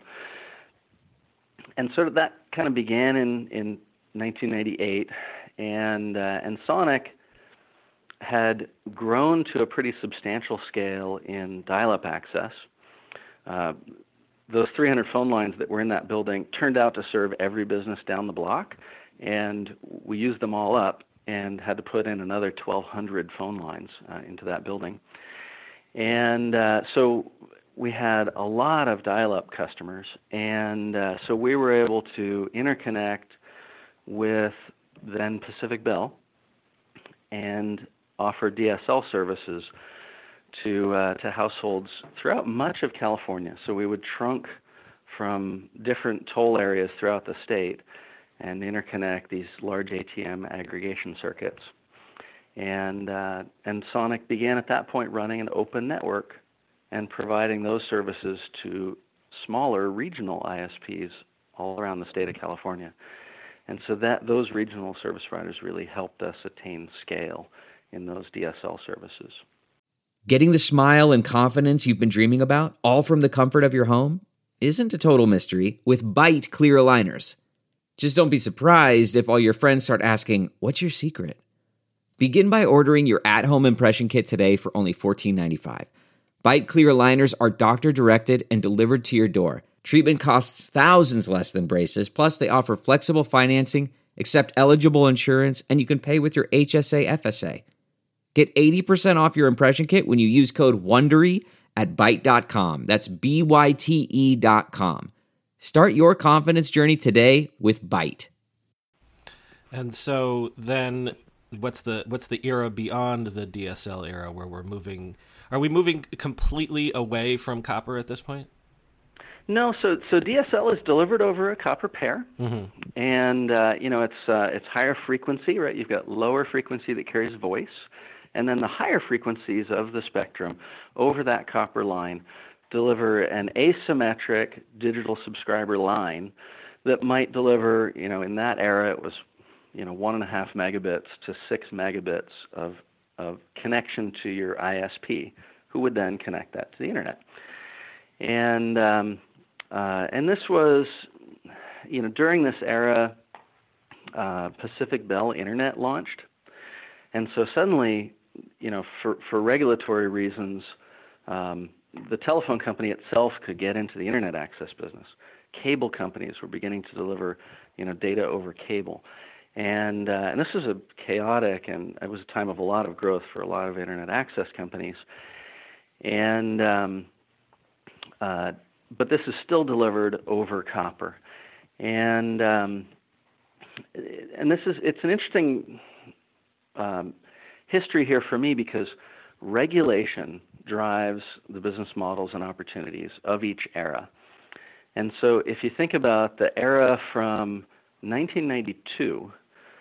And sort of that kind of began in, in nineteen ninety-eight, and uh, and Sonic had grown to a pretty substantial scale in dial-up access. Uh, those three hundred phone lines that were in that building turned out to serve every business down the block, and we used them all up and had to put in another twelve hundred phone lines uh, into that building. And uh, so we had a lot of dial-up customers, and uh, so we were able to interconnect with then Pacific Bell and offer D S L services to uh, to households throughout much of California. So we would trunk from different toll areas throughout the state and interconnect these large A T M aggregation circuits. And uh, and Sonic began at that point running an open network and providing those services to smaller regional I S Ps all around the state of California. And so that those regional service providers really helped us attain scale in those D S L services. Getting the smile and confidence you've been dreaming about, all from the comfort of your home, isn't a total mystery with Byte clear aligners. Just don't be surprised if all your friends start asking, "What's your secret?" Begin by ordering your at-home impression kit today for only fourteen ninety-five. Byte clear aligners are doctor-directed and delivered to your door. Treatment costs thousands less than braces, plus they offer flexible financing, accept eligible insurance, and you can pay with your H S A F S A. Get eighty percent off your impression kit when you use code WONDERY at byte dot com. That's B Y T E dot com. Start your confidence journey today with Byte. And so then what's the what's the era beyond the D S L era where we're moving? Are we moving completely away from copper at this point? No, so so D S L is delivered over a copper pair, mm-hmm. and uh, you know it's uh, it's higher frequency, right? You've got lower frequency that carries voice, and then the higher frequencies of the spectrum over that copper line deliver an asymmetric digital subscriber line that might deliver, you know, in that era it was, you know, one and a half megabits to six megabits of of connection to your I S P, who would then connect that to the internet. And um, uh, and this was, you know, during this era, uh, Pacific Bell Internet launched, and so suddenly, you know, for for regulatory reasons, um, the telephone company itself could get into the internet access business. Cable companies were beginning to deliver, you know, data over cable. And, uh, and this was a chaotic, and it was a time of a lot of growth for a lot of internet access companies. And um, uh, but this is still delivered over copper, and um, and this is it's an interesting um, history here for me because regulation drives the business models and opportunities of each era. And so if you think about the era from nineteen ninety-two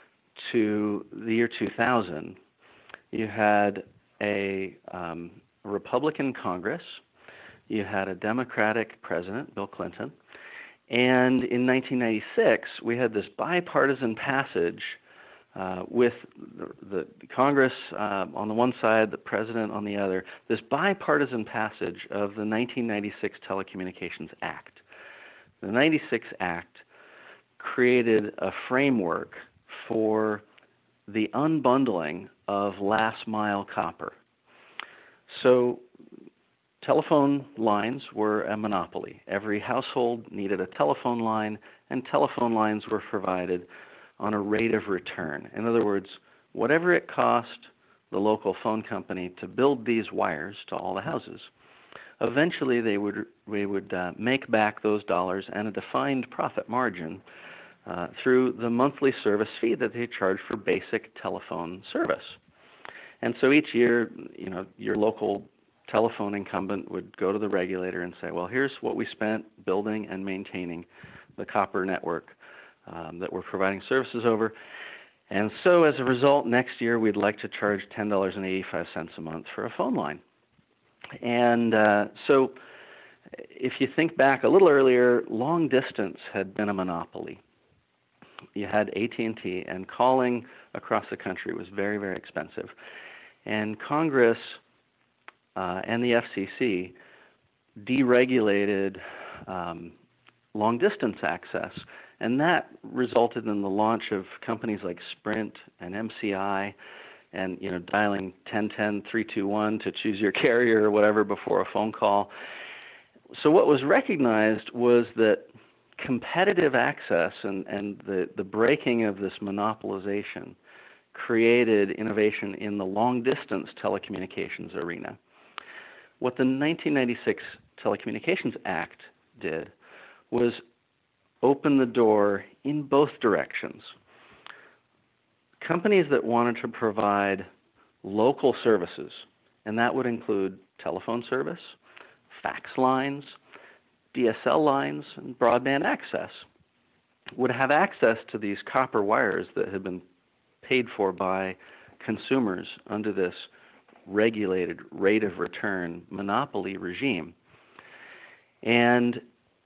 to the year two thousand, you had a um, Republican Congress you had a Democratic president, Bill Clinton, and in nineteen ninety-six, we had this bipartisan passage uh, with the, the Congress uh, on the one side, the president on the other, this bipartisan passage of the nineteen ninety-six Telecommunications Act. The ninety-six Act created a framework for the unbundling of last mile copper. So telephone lines were a monopoly. Every household needed a telephone line, and telephone lines were provided on a rate of return. In other words, whatever it cost the local phone company to build these wires to all the houses, eventually they would we would uh, make back those dollars and a defined profit margin uh, through the monthly service fee that they charge for basic telephone service. And so each year, you know, your local telephone incumbent would go to the regulator and say, well, here's what we spent building and maintaining the copper network um, that we're providing services over. And so as a result, next year we'd like to charge ten dollars and eighty-five cents a month for a phone line. And uh, so if you think back a little earlier, long distance had been a monopoly. You had A T and T, and calling across the country was very, very expensive. And Congress uh, and the F C C deregulated um, long-distance access, and that resulted in the launch of companies like Sprint and M C I, and you know, dialing ten ten three two one to choose your carrier or whatever before a phone call. So what was recognized was that competitive access and, and the, the breaking of this monopolization created innovation in the long-distance telecommunications arena. What the nineteen ninety-six Telecommunications Act did was open the door in both directions. Companies that wanted to provide local services, and that would include telephone service, fax lines, D S L lines, and broadband access, would have access to these copper wires that had been paid for by consumers under this regulated rate of return monopoly regime. And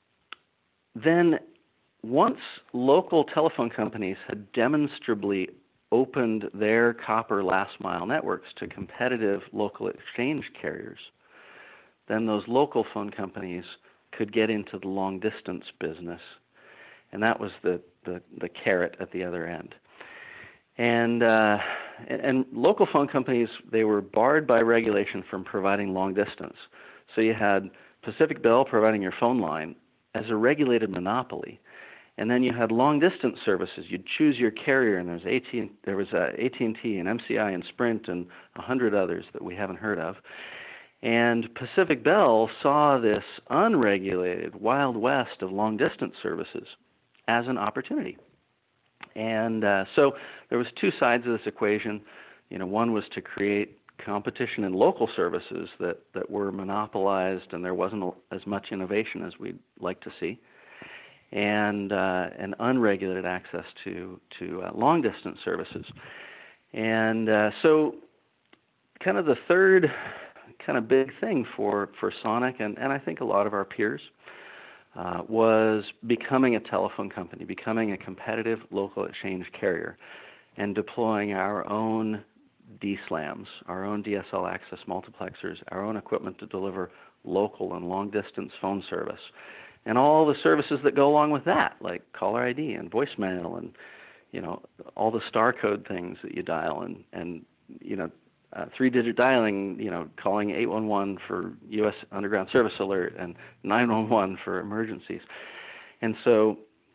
then once local telephone companies had demonstrably opened their copper last mile networks to competitive local exchange carriers, then those local phone companies could get into the long distance business. And that was the, the, the carrot at the other end. And, uh, and local phone companies, they were barred by regulation from providing long distance. So you had Pacific Bell providing your phone line as a regulated monopoly. And then you had long-distance services. You'd choose your carrier, and there was A T, there was uh, A T and T and M C I and Sprint and a hundred others that we haven't heard of. And Pacific Bell saw this unregulated Wild West of long-distance services as an opportunity. And uh, so there was two sides of this equation. You know, one was to create competition in local services that, that were monopolized, and there wasn't as much innovation as we'd like to see, and uh, an unregulated access to to uh, long distance services. And uh, so kind of the third kind of big thing for, for Sonic, and, and I think a lot of our peers, uh, was becoming a telephone company, becoming a competitive local exchange carrier, and deploying our own D SLAMs, our own D S L access multiplexers, our own equipment to deliver local and long distance phone service, and all the services that go along with that, like caller I D and voicemail and, you know, all the star code things that you dial, and, and you know, uh, three-digit dialing, you know, calling eight one one for U S Underground Service Alert and nine one one for emergencies. And so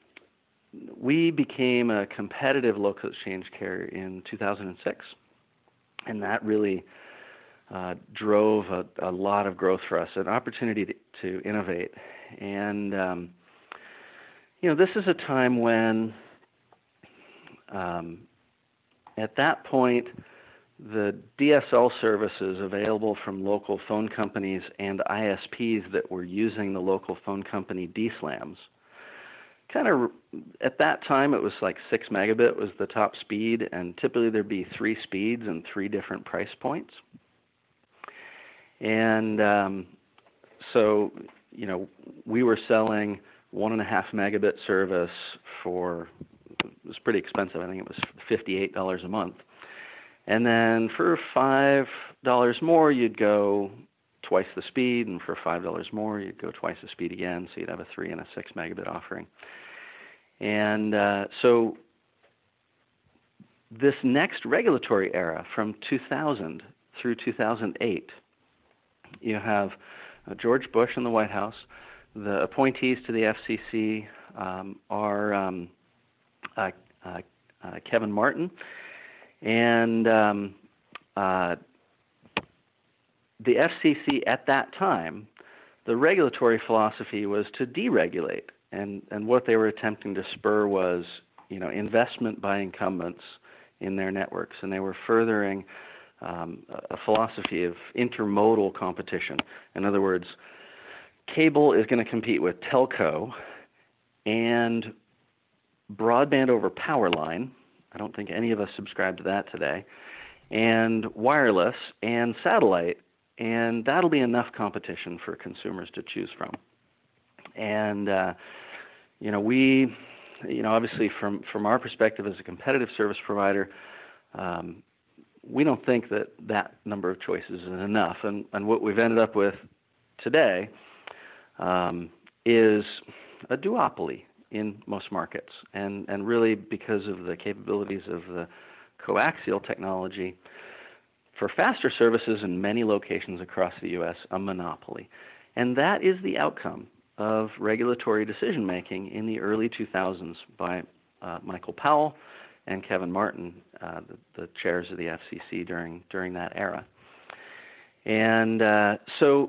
we became a competitive local exchange carrier in two thousand six, and that really uh, drove a, a lot of growth for us, an opportunity to, to innovate. And, um, you know, this is a time when, um, at that point, the D S L services available from local phone companies and I S Ps that were using the local phone company D SLAMs, kind of, at that time, it was like six megabit was the top speed, and typically there'd be three speeds and three different price points. And um, so, you know, we were selling one and a half megabit service for, it was pretty expensive. I think it was fifty-eight dollars a month. And then for five dollars more, you'd go twice the speed, and for five dollars more, you'd go twice the speed again, so you'd have a three and a six megabit offering. And uh, so this next regulatory era from two thousand through two thousand eight, you have uh, George Bush in the White House. The appointees to the F C C um, are um, uh, uh, uh, Kevin Martin, and um, uh, the F C C at that time, the regulatory philosophy was to deregulate, and, and what they were attempting to spur was, you know, investment by incumbents in their networks, and they were furthering um, a philosophy of intermodal competition. In other words, cable is going to compete with telco and broadband over power line. I don't think any of us subscribe to that today. And wireless and satellite. And that'll be enough competition for consumers to choose from. And, uh, you know, we, you know, obviously from, from our perspective as a competitive service provider, um, we don't think that that number of choices is enough. And, and what we've ended up with today um, is a duopoly in most markets. And, and really because of the capabilities of the coaxial technology, for faster services in many locations across the U S, a monopoly. And that is the outcome of regulatory decision-making in the early two thousands by uh, Michael Powell and Kevin Martin, uh, the, the chairs of the F C C during, during that era. And uh, so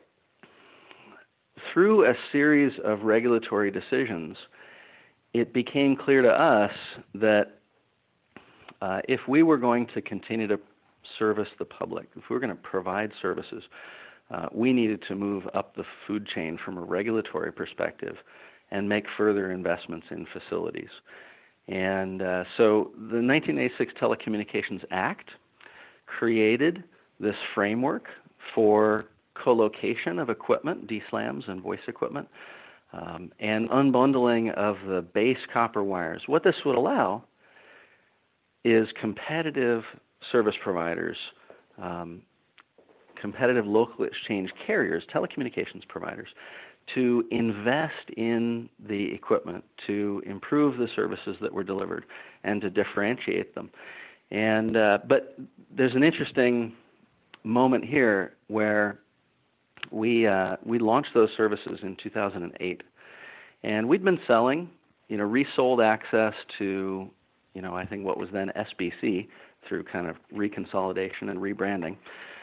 through a series of regulatory decisions, it became clear to us that uh, if we were going to continue to service the public, if we were going to provide services, uh, we needed to move up the food chain from a regulatory perspective and make further investments in facilities. And uh, so the nineteen eighty-six Telecommunications Act created this framework for co-location of equipment, D SLAMs and voice equipment, um, and unbundling of the base copper wires. What this would allow is competitive service providers, um, competitive local exchange carriers, telecommunications providers, to invest in the equipment, to improve the services that were delivered, and to differentiate them. And uh, but there's an interesting moment here where we uh, we launched those services in two thousand eight, and we'd been selling, you know, resold access to, you know, I think what was then S B C, through kind of reconsolidation and rebranding.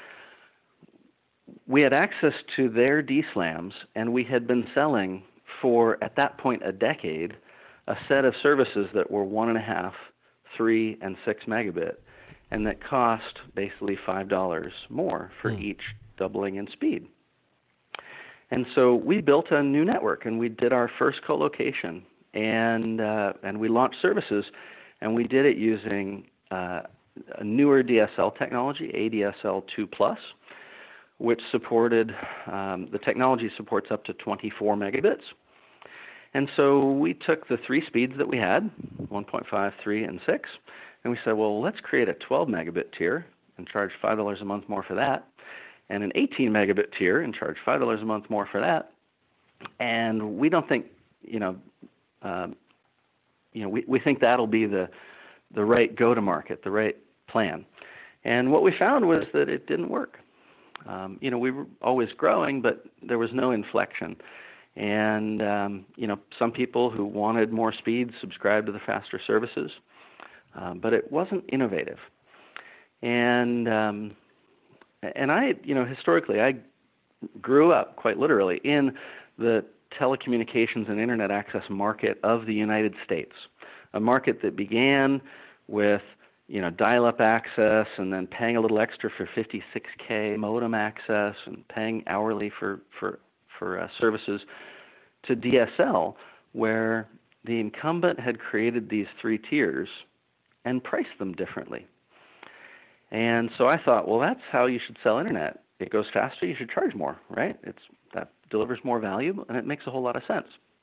We had access to their D SLAMs, and we had been selling for, at that point, a decade, a set of services that were one and a half, three, and six megabit, and that cost basically five dollars more for mm. each doubling in speed. And so we built a new network, and we did our first co-location, and uh, and we launched services, and we did it using uh, a newer D S L technology, A D S L two plus, which supported, um, the technology supports up to twenty-four megabits. And so we took the three speeds that we had, one point five, three, and six, and we said, well, let's create a twelve megabit tier and charge five dollars a month more for that, and an eighteen megabit tier and charge five dollars a month more for that. And we don't think, you know, um, you know, we, we think that'll be the the right go-to-market, the right plan. And what we found was that it didn't work. Um, you know, we were always growing, but there was no inflection. And, um, you know, some people who wanted more speed subscribed to the faster services, um, but it wasn't innovative. And, um, and I, you know, historically, I grew up quite literally in the telecommunications and internet access market of the United States, a market that began with, you know, dial-up access and then paying a little extra for fifty-six K modem access and paying hourly for, for, for uh, services, to D S L, where the incumbent had created these three tiers and priced them differently. And so I thought, well, that's how you should sell internet. it goes faster, you should charge more, right? It's that delivers more value, and it makes a whole lot of sense.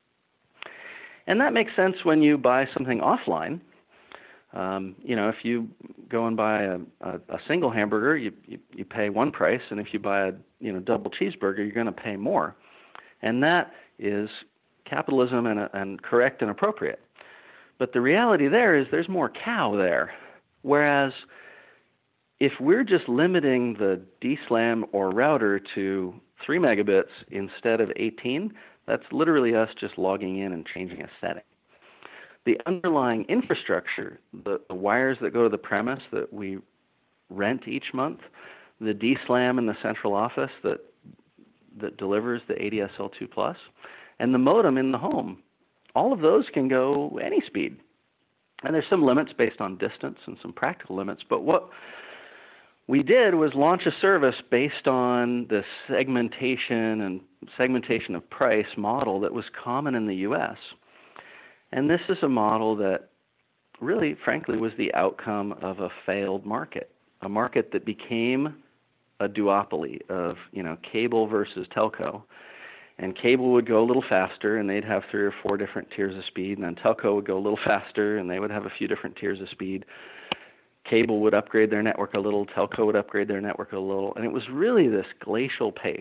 And that makes sense when you buy something offline. Um, you know, if you go and buy a, a, a single hamburger, you, you you pay one price, and if you buy a you know double cheeseburger, you're going to pay more. And that is capitalism and, and correct and appropriate. But the reality there is there's more cow there. Whereas if we're just limiting the D SLAM or router to three megabits instead of eighteen, that's literally us just logging in and changing a setting. The underlying infrastructure, the, the wires that go to the premise that we rent each month, the D SLAM in the central office that that delivers the A D S L two plus, and the modem in the home, all of those can go any speed. And there's some limits based on distance and some practical limits, but what we did was launch a service based on the segmentation and segmentation of price model that was common in the U S. And this is a model that really, frankly, was the outcome of a failed market, a market that became a duopoly of, you know, cable versus telco. And cable would go a little faster, and they'd have three or four different tiers of speed, and then telco would go a little faster, and they would have a few different tiers of speed. Cable would upgrade their network a little, telco would upgrade their network a little, and it was really this glacial pace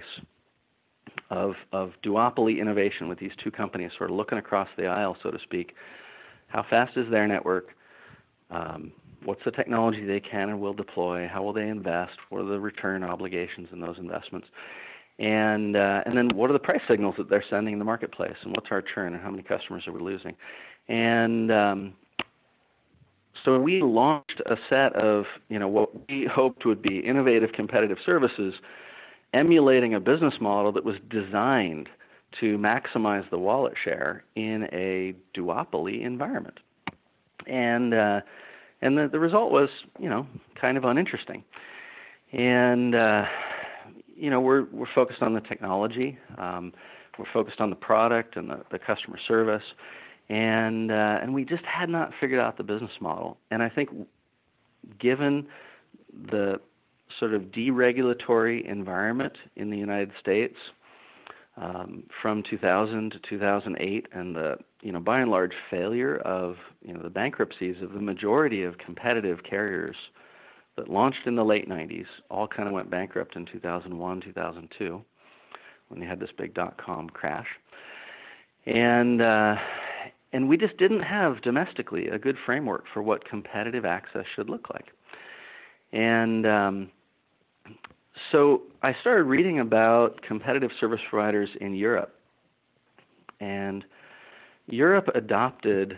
of of duopoly innovation with these two companies sort of looking across the aisle, so to speak. How fast is their network? Um, what's the technology they can and will deploy? How will they invest? What are the return obligations in those investments? And uh, and then what are the price signals that they're sending in the marketplace? And what's our churn and how many customers are we losing? And um, so we launched a set of, you know, what we hoped would be innovative competitive services, emulating a business model that was designed to maximize the wallet share in a duopoly environment. And uh, and the, the result was, you know, kind of uninteresting. And uh, you know, we're we're focused on the technology, um, we're focused on the product and the, the customer service, and uh, and we just had not figured out the business model. And I think, given the sort of deregulatory environment in the United States um, from two thousand to two thousand eight, and the you know by and large failure of you know the bankruptcies of the majority of competitive carriers that launched in the late nineties, all kind of went bankrupt in two thousand one, two thousand two, when they had this big dot-com crash. And uh, and we just didn't have domestically a good framework for what competitive access should look like. And um, so I started reading about competitive service providers in Europe. And Europe adopted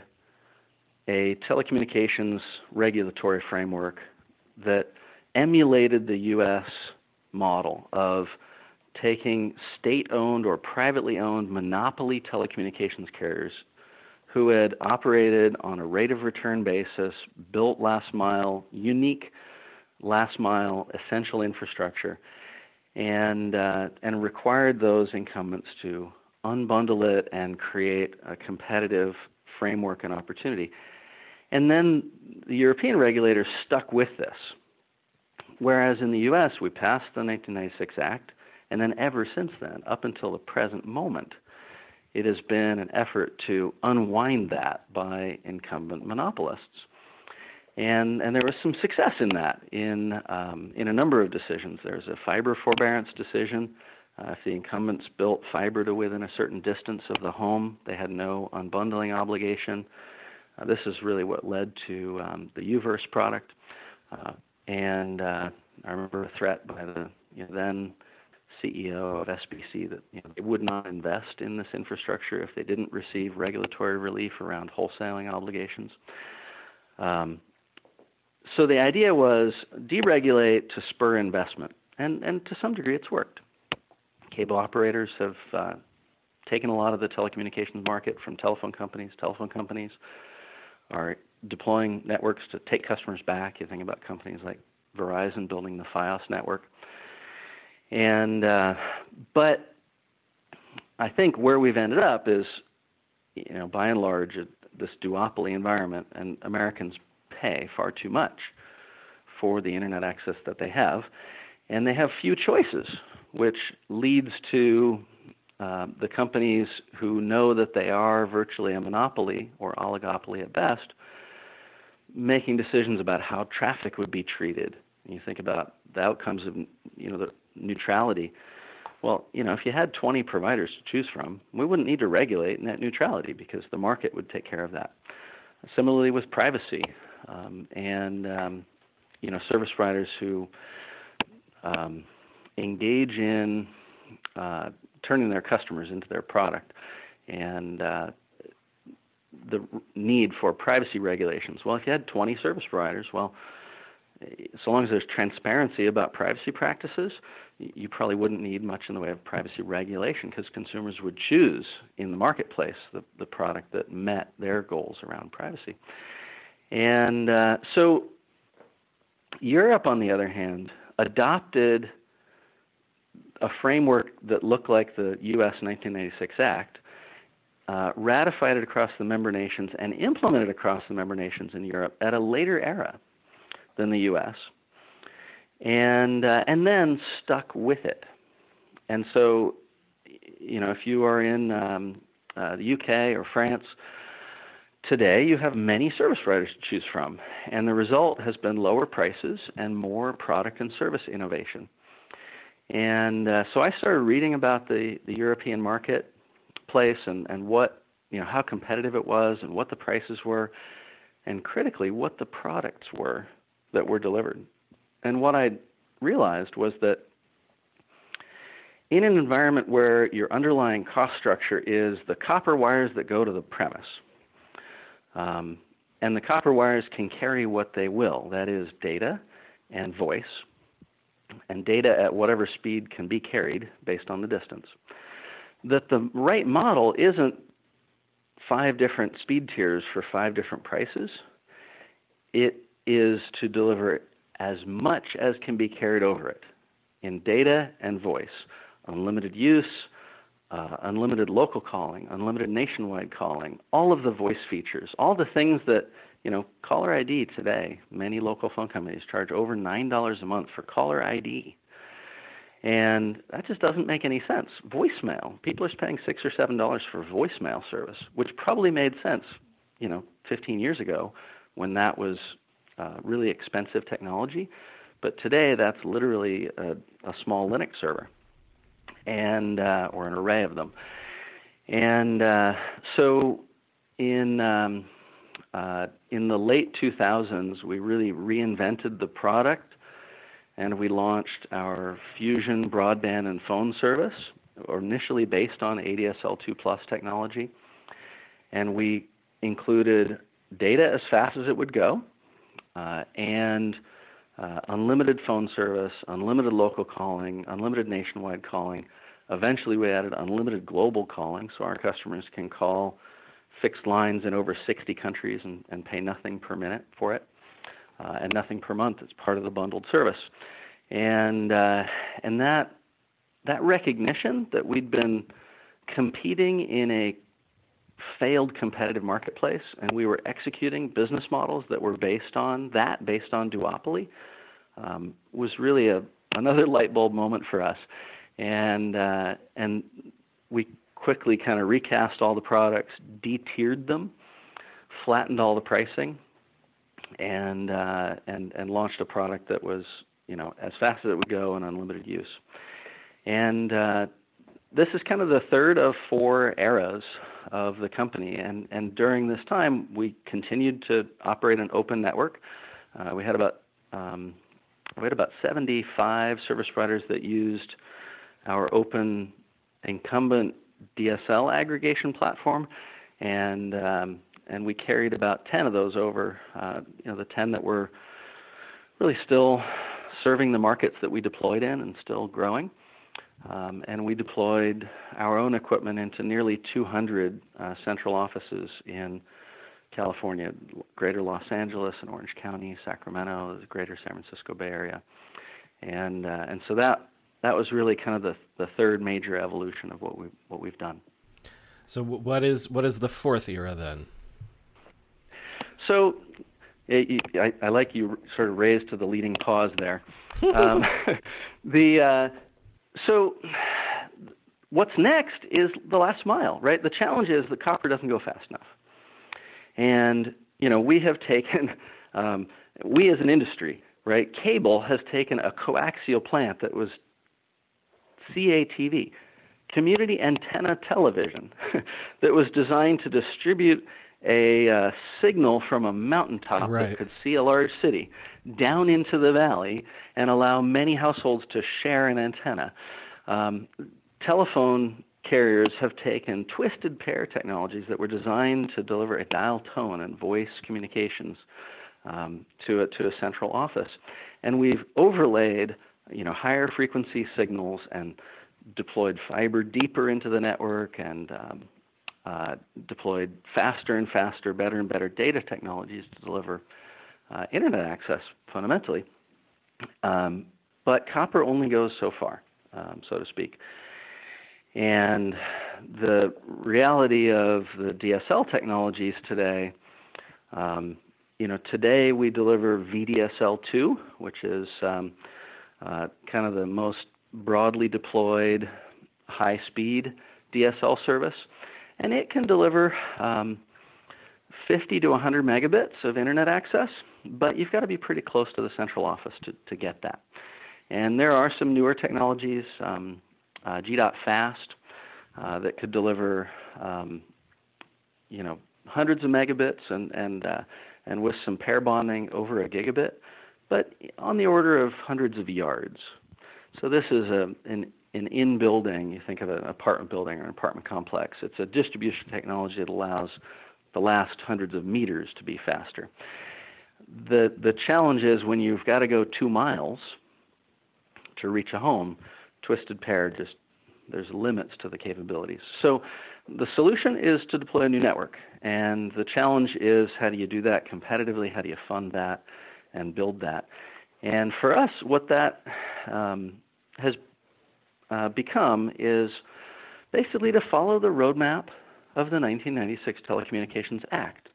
a telecommunications regulatory framework that emulated the U S model of taking state-owned or privately owned monopoly telecommunications carriers who had operated on a rate of return basis, built last mile, unique last mile essential infrastructure, and uh, and required those incumbents to unbundle it and create a competitive framework and opportunity. And then the European regulators stuck with this, whereas in the U S we passed the nineteen ninety-six Act, and then ever since then, up until the present moment, it has been an effort to unwind that by incumbent monopolists. And and there was some success in that in um, in a number of decisions. There's a fiber forbearance decision. Uh, if the incumbents built fiber to within a certain distance of the home, they had no unbundling obligation. Uh, this is really what led to um, the U-verse product. Uh, and uh, I remember a threat by the you know, then C E O of S B C that you know, they would not invest in this infrastructure if they didn't receive regulatory relief around wholesaling obligations. Um, so the idea was deregulate to spur investment, and, and to some degree it's worked. Cable operators have uh, taken a lot of the telecommunications market from telephone companies. Telephone companies are deploying networks to take customers back. You think about companies like Verizon building the Fios network. And uh, but I think where we've ended up is, you know, by and large, this duopoly environment, and Americans pay far too much for the internet access that they have. and they have few choices, which leads to uh, the companies who know that they are virtually a monopoly or oligopoly at best, making decisions about how traffic would be treated. And you think about the outcomes of, you know, the neutrality. Well, you know, if you had twenty providers to choose from, we wouldn't need to regulate net neutrality because the market would take care of that. Similarly with privacy um, and, um, you know, service providers who um, engage in uh, turning their customers into their product and uh, the need for privacy regulations. Well, if you had twenty service providers, well, so long as there's transparency about privacy practices, you probably wouldn't need much in the way of privacy regulation because consumers would choose in the marketplace the, the product that met their goals around privacy. And uh, so Europe, on the other hand, adopted a framework that looked like the U S nineteen ninety-six Act, uh, ratified it across the member nations, and implemented it across the member nations in Europe at a later era than the U S, and uh, and then stuck with it. And so, you know, if you are in um, uh, the U K or France today, you have many service providers to choose from, and the result has been lower prices and more product and service innovation. And uh, so I started reading about the, the European marketplace and, and what, you know, how competitive it was and what the prices were, and critically, what the products were that were delivered. And what I realized was that in an environment where your underlying cost structure is the copper wires that go to the premise, um, and the copper wires can carry what they will, that is data and voice, and data at whatever speed can be carried based on the distance, that the right model isn't five different speed tiers for five different prices. It is to deliver as much as can be carried over it in data and voice, unlimited use, uh, unlimited local calling, unlimited nationwide calling, all of the voice features, all the things that, you know, caller I D today, many local phone companies charge over nine dollars a month for caller I D. And that just doesn't make any sense. Voicemail, people are paying six or seven dollars for voicemail service, which probably made sense, you know, fifteen years ago when that was uh, really expensive technology. But today, that's literally a, a small Linux server, and uh, or an array of them. And uh, so, in um, uh, in the late two thousands, we really reinvented the product. And we launched our Fusion broadband and phone service, or initially based on A D S L two plus technology. And we included data as fast as it would go, uh, and uh, unlimited phone service, unlimited local calling, unlimited nationwide calling. Eventually, we added unlimited global calling, so our customers can call fixed lines in over sixty countries and, and pay nothing per minute for it. Uh, and nothing per month. It's part of the bundled service, and uh, and that that recognition that we'd been competing in a failed competitive marketplace, and we were executing business models that were based on that, based on duopoly, um, was really a another light bulb moment for us, and uh, and we quickly kind of recast all the products, de-tiered them, flattened all the pricing. And uh, and and launched a product that was, you know, as fast as it would go and unlimited use. And uh, this is kind of the third of four eras of the company. And and during this time, we continued to operate an open network. Uh, we had about um, we had about seventy-five service providers that used our open incumbent D S L aggregation platform, and um, And we carried about ten of those over, uh, you know, the ten that were really still serving the markets that we deployed in and still growing. Um, and we deployed our own equipment into nearly two hundred uh, central offices in California, greater Los Angeles and Orange County, Sacramento, the greater San Francisco Bay Area. And uh, and so that that was really kind of the, the third major evolution of what we what we've done. So what is what is the fourth era then? So, I, I like you sort of raised to the leading cause there. Um, The uh, so what's next is the last mile, right? The challenge is that copper doesn't go fast enough, and you know we have taken um, we as an industry, right? Cable has taken a coaxial plant that was C A T V, community antenna television, that was designed to distribute a uh, signal from a mountaintop right. that could see a large city down into the valley and allow many households to share an antenna. Um, telephone carriers have taken twisted pair technologies that were designed to deliver a dial tone and voice communications um, to a, to a central office, and we've overlaid you know higher frequency signals and deployed fiber deeper into the network and um, uh, deployed faster and faster, better and better data technologies to deliver uh, internet access fundamentally. Um, but copper only goes so far, um, so to speak. And the reality of the D S L technologies today, um, you know, today we deliver V D S L two, which is um, uh, kind of the most broadly deployed high-speed D S L service, and it can deliver um, fifty to one hundred megabits of internet access, but you've got to be pretty close to the central office to, to get that. And there are some newer technologies, um, uh, G dot fast, uh, that could deliver, um, you know, hundreds of megabits and and uh, and with some pair bonding over a gigabit, but on the order of hundreds of yards. So this is a, an, an in-building, you think of an apartment building or an apartment complex. It's a distribution technology that allows the last hundreds of meters to be faster. The, the challenge is when you've got to go two miles to reach a home, twisted pair, just there's limits to the capabilities. So the solution is to deploy a new network. And the challenge is how do you do that competitively? How do you fund that and build that? And for us, what that um, has uh, become is basically to follow the roadmap of the nineteen ninety-six Telecommunications Act.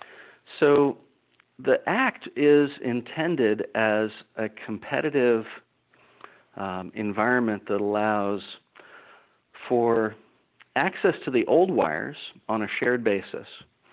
So the Act is intended as a competitive um, environment that allows for access to the old wires on a shared basis,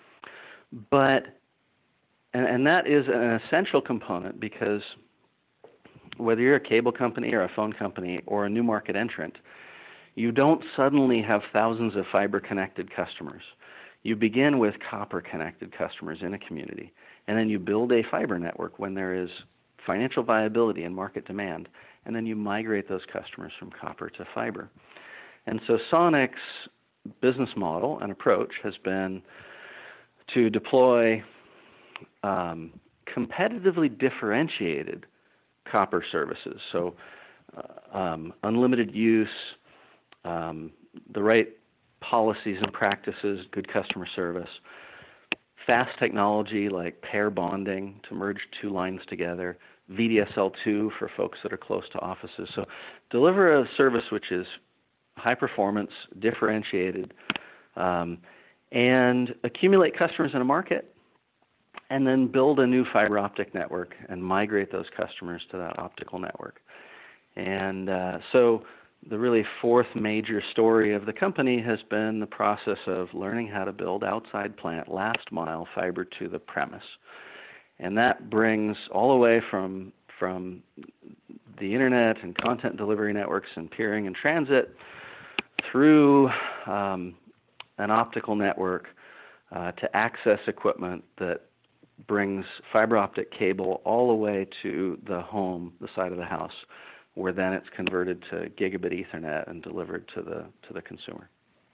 but and, and that is an essential component because whether you're a cable company or a phone company or a new market entrant, you don't suddenly have thousands of fiber-connected customers. You begin with copper-connected customers in a community, and then you build a fiber network when there is financial viability and market demand, and then you migrate those customers from copper to fiber. And so Sonic's business model and approach has been to deploy um, competitively differentiated copper services, so uh, um, unlimited use, um, the right policies and practices, good customer service, fast technology like pair bonding to merge two lines together, V D S L two for folks that are close to offices. So deliver a service which is high performance, differentiated, um, and accumulate customers in a market, and then build a new fiber optic network and migrate those customers to that optical network. And uh, so the really fourth major story of the company has been the process of learning how to build outside plant, last mile fiber to the premise. And that brings all the way from, from the internet and content delivery networks and peering and transit through um, an optical network uh, to access equipment that brings fiber optic cable all the way to the home, the side of the house, where then it's converted to gigabit Ethernet and delivered to the to the consumer.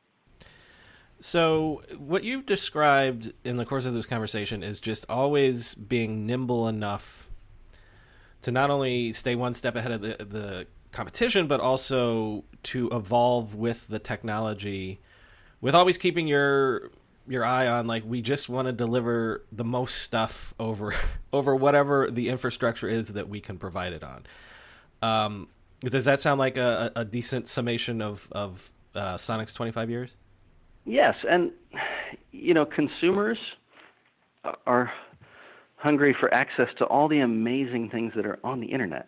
So what you've described in the course of this conversation is just always being nimble enough to not only stay one step ahead of the, the competition, but also to evolve with the technology, with always keeping your your eye on, like, we just want to deliver the most stuff over over whatever the infrastructure is that we can provide it on. Um, does that sound like a, a decent summation of, of uh, Sonic's twenty-five years? Yes, and, you know, consumers are hungry for access to all the amazing things that are on the internet.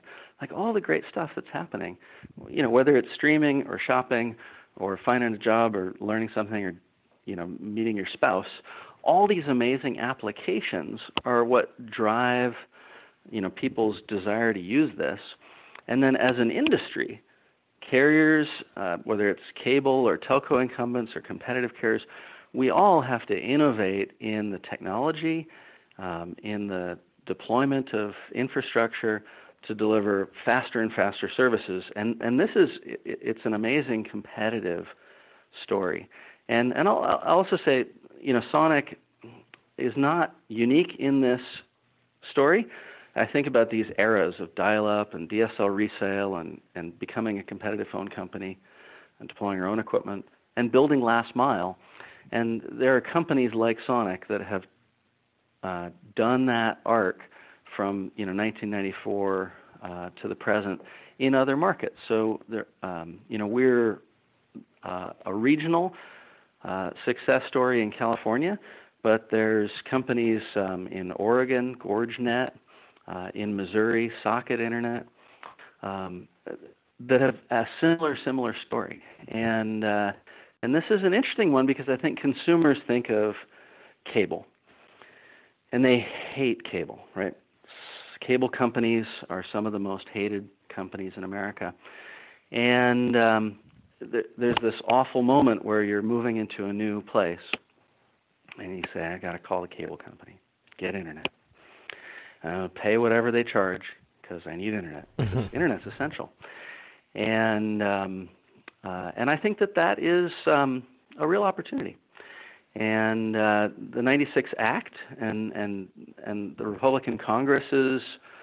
like all the great stuff that's happening, you know, whether it's streaming or shopping or finding a job or learning something or, you know, meeting your spouse, all these amazing applications are what drive, you know, people's desire to use this. And then as an industry, carriers, uh, whether it's cable or telco incumbents or competitive carriers, we all have to innovate in the technology, um, in the deployment of infrastructure to deliver faster and faster services. And and this is, it's an amazing competitive story. And and I'll, I'll also say, you know, Sonic is not unique in this story. I think about these eras of dial-up and D S L resale and, and becoming a competitive phone company and deploying our own equipment and building last mile. And there are companies like Sonic that have uh, done that arc from, you know, nineteen ninety-four uh, to the present in other markets. So, there, um, you know, we're uh, a regional uh, success story in California, but there's companies um, in Oregon, GorgeNet, uh, in Missouri, Socket Internet, um, that have a similar, similar story. And uh, and this is an interesting one because I think consumers think of cable, and they hate cable, right? Cable companies are some of the most hated companies in America. And um, th- there's this awful moment where you're moving into a new place, and you say, I got to call the cable company, get internet. Uh, pay whatever they charge because I need internet. Internet's essential. And um, uh, and I think that that is um, a real opportunity. And uh, the ninety-six Act and, and, and the Republican Congress's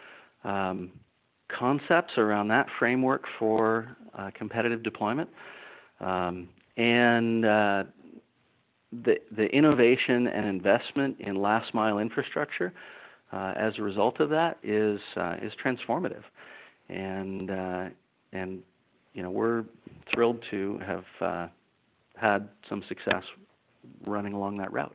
um, concepts around that framework for uh, competitive deployment um, and uh, the, the innovation and investment in last mile infrastructure uh, as a result of that is uh, is transformative. And uh, and you know, we're thrilled to have uh, had some success running along that route.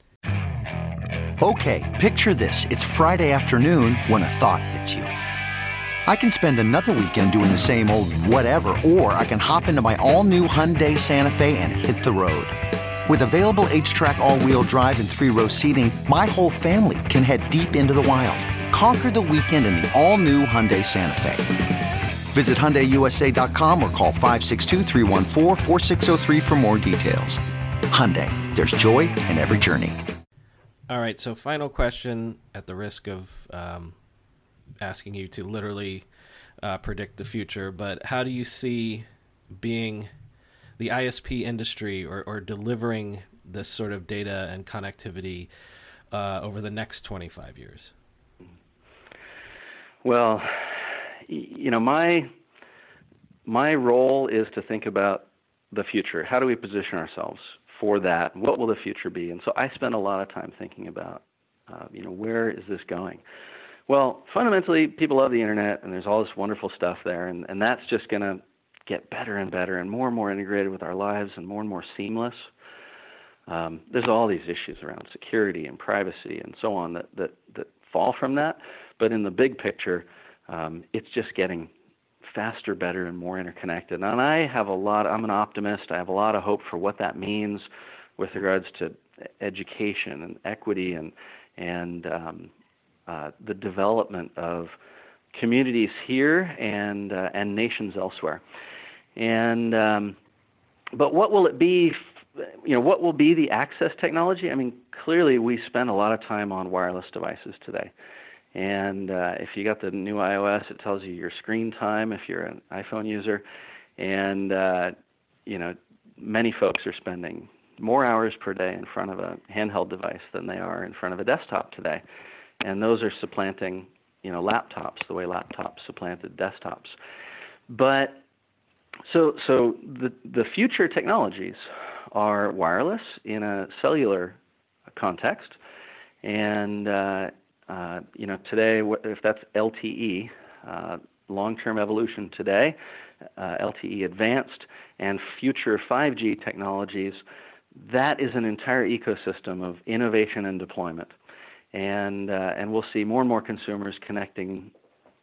Okay, picture this. It's Friday afternoon when a thought hits you. I can spend another weekend doing the same old whatever, or I can hop into my all-new Hyundai Santa Fe and hit the road. With available H-Track all-wheel drive and three-row seating, my whole family can head deep into the wild. Conquer the weekend in the all-new Hyundai Santa Fe. Visit Hyundai U S A dot com or call five six two, three one four, four six zero three for more details. Hyundai, there's joy in every journey. All right, so final question at the risk of um, asking you to literally uh, predict the future, but how do you see being the I S P industry or, or delivering this sort of data and connectivity uh, over the next twenty-five years? Well, you know, my my role is to think about the future. How do we position ourselves for that? What will the future be? And so I spend a lot of time thinking about, uh, you know, where is this going? Well, fundamentally, people love the internet, and there's all this wonderful stuff there, and, and that's just going to get better and better and more and more integrated with our lives and more and more seamless. Um, there's all these issues around security and privacy and so on that, that, that fall from that. But in the big picture, um, it's just getting faster, better, and more interconnected. And I have a lot, I'm an optimist. I have a lot of hope for what that means with regards to education and equity and, and um, uh, the development of communities here and, uh, and nations elsewhere. And um, but what will it be? You know, what will be the access technology? I mean, clearly we spend a lot of time on wireless devices today. And uh, if you got the new iOS, it tells you your screen time if you're an iPhone user. And, uh, you know, many folks are spending more hours per day in front of a handheld device than they are in front of a desktop today. And those are supplanting, you know, laptops, the way laptops supplanted desktops. But so so the, the future technologies are wireless in a cellular context. And, uh, Uh, you know, today, if that's L T E, uh, long-term evolution today, uh, L T E advanced, and future five G technologies, that is an entire ecosystem of innovation and deployment. And uh, and we'll see more and more consumers connecting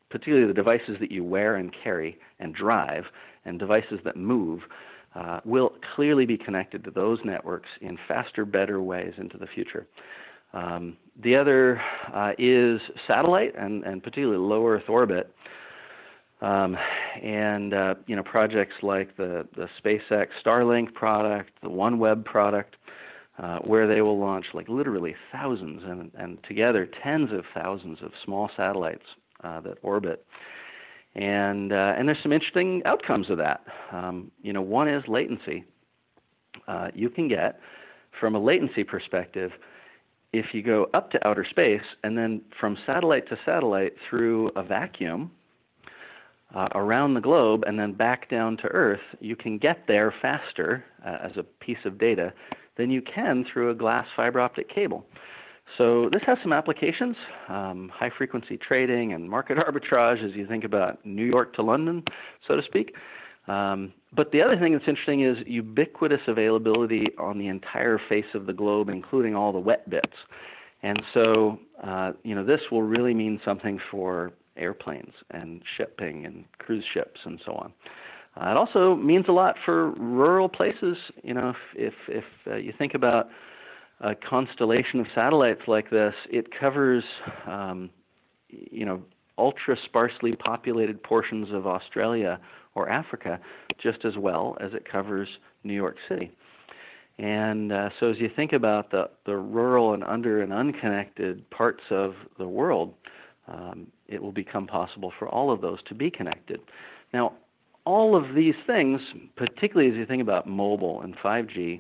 particularly the devices that you wear and carry and drive, and devices that move, uh, will clearly be connected to those networks in faster, better ways into the future. Um, the other uh, is satellite, and, and particularly low Earth orbit. Um, and, uh, you know, projects like the, the SpaceX Starlink product, the OneWeb product, uh, where they will launch like literally thousands and, and together tens of thousands of small satellites uh, that orbit. And, uh, and there's some interesting outcomes of that. Um, you know, one is latency. Uh, you can get, from a latency perspective, if you go up to outer space and then from satellite to satellite through a vacuum, Uh, around the globe and then back down to Earth, you can get there faster uh, as a piece of data than you can through a glass fiber optic cable. So this has some applications, um, high-frequency trading and market arbitrage as you think about New York to London, so to speak. Um, but the other thing that's interesting is ubiquitous availability on the entire face of the globe, including all the wet bits. And so, uh, you know, this will really mean something for airplanes and shipping and cruise ships and so on. Uh, it also means a lot for rural places. You know, if if, if uh, you think about a constellation of satellites like this, it covers, um, you know, ultra sparsely populated portions of Australia or Africa just as well as it covers New York City. And uh, so as you think about the, the rural and under and unconnected parts of the world, um, it will become possible for all of those to be connected. Now, all of these things, particularly as you think about mobile and five G,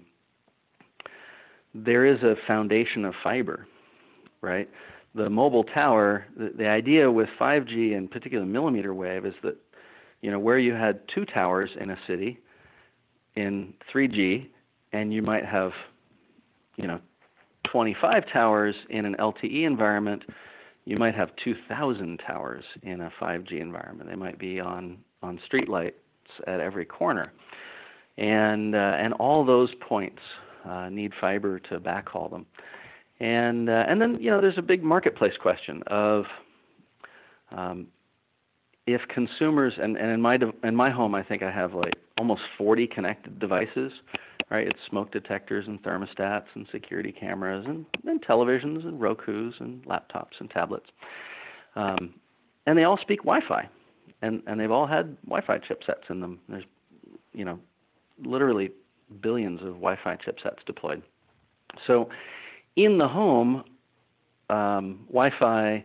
there is a foundation of fiber, right? The mobile tower, the, the idea with five G and particularly millimeter wave is that, you know, where you had two towers in a city in three G, and you might have, you know, twenty-five towers in an L T E environment, you might have two thousand towers in a five G environment. They might be on, on street lights at every corner. And, uh, and all those points uh, need fiber to backhaul them. And, uh, and then, you know, there's a big marketplace question of um, if consumers, and, and in my in my home, I think I have like almost forty connected devices, right? It's smoke detectors and thermostats and security cameras and, and televisions and Rokus and laptops and tablets. Um, and they all speak Wi-Fi, and, and they've all had Wi-Fi chipsets in them. There's, you know, literally billions of Wi-Fi chipsets deployed. So in the home, um, Wi-Fi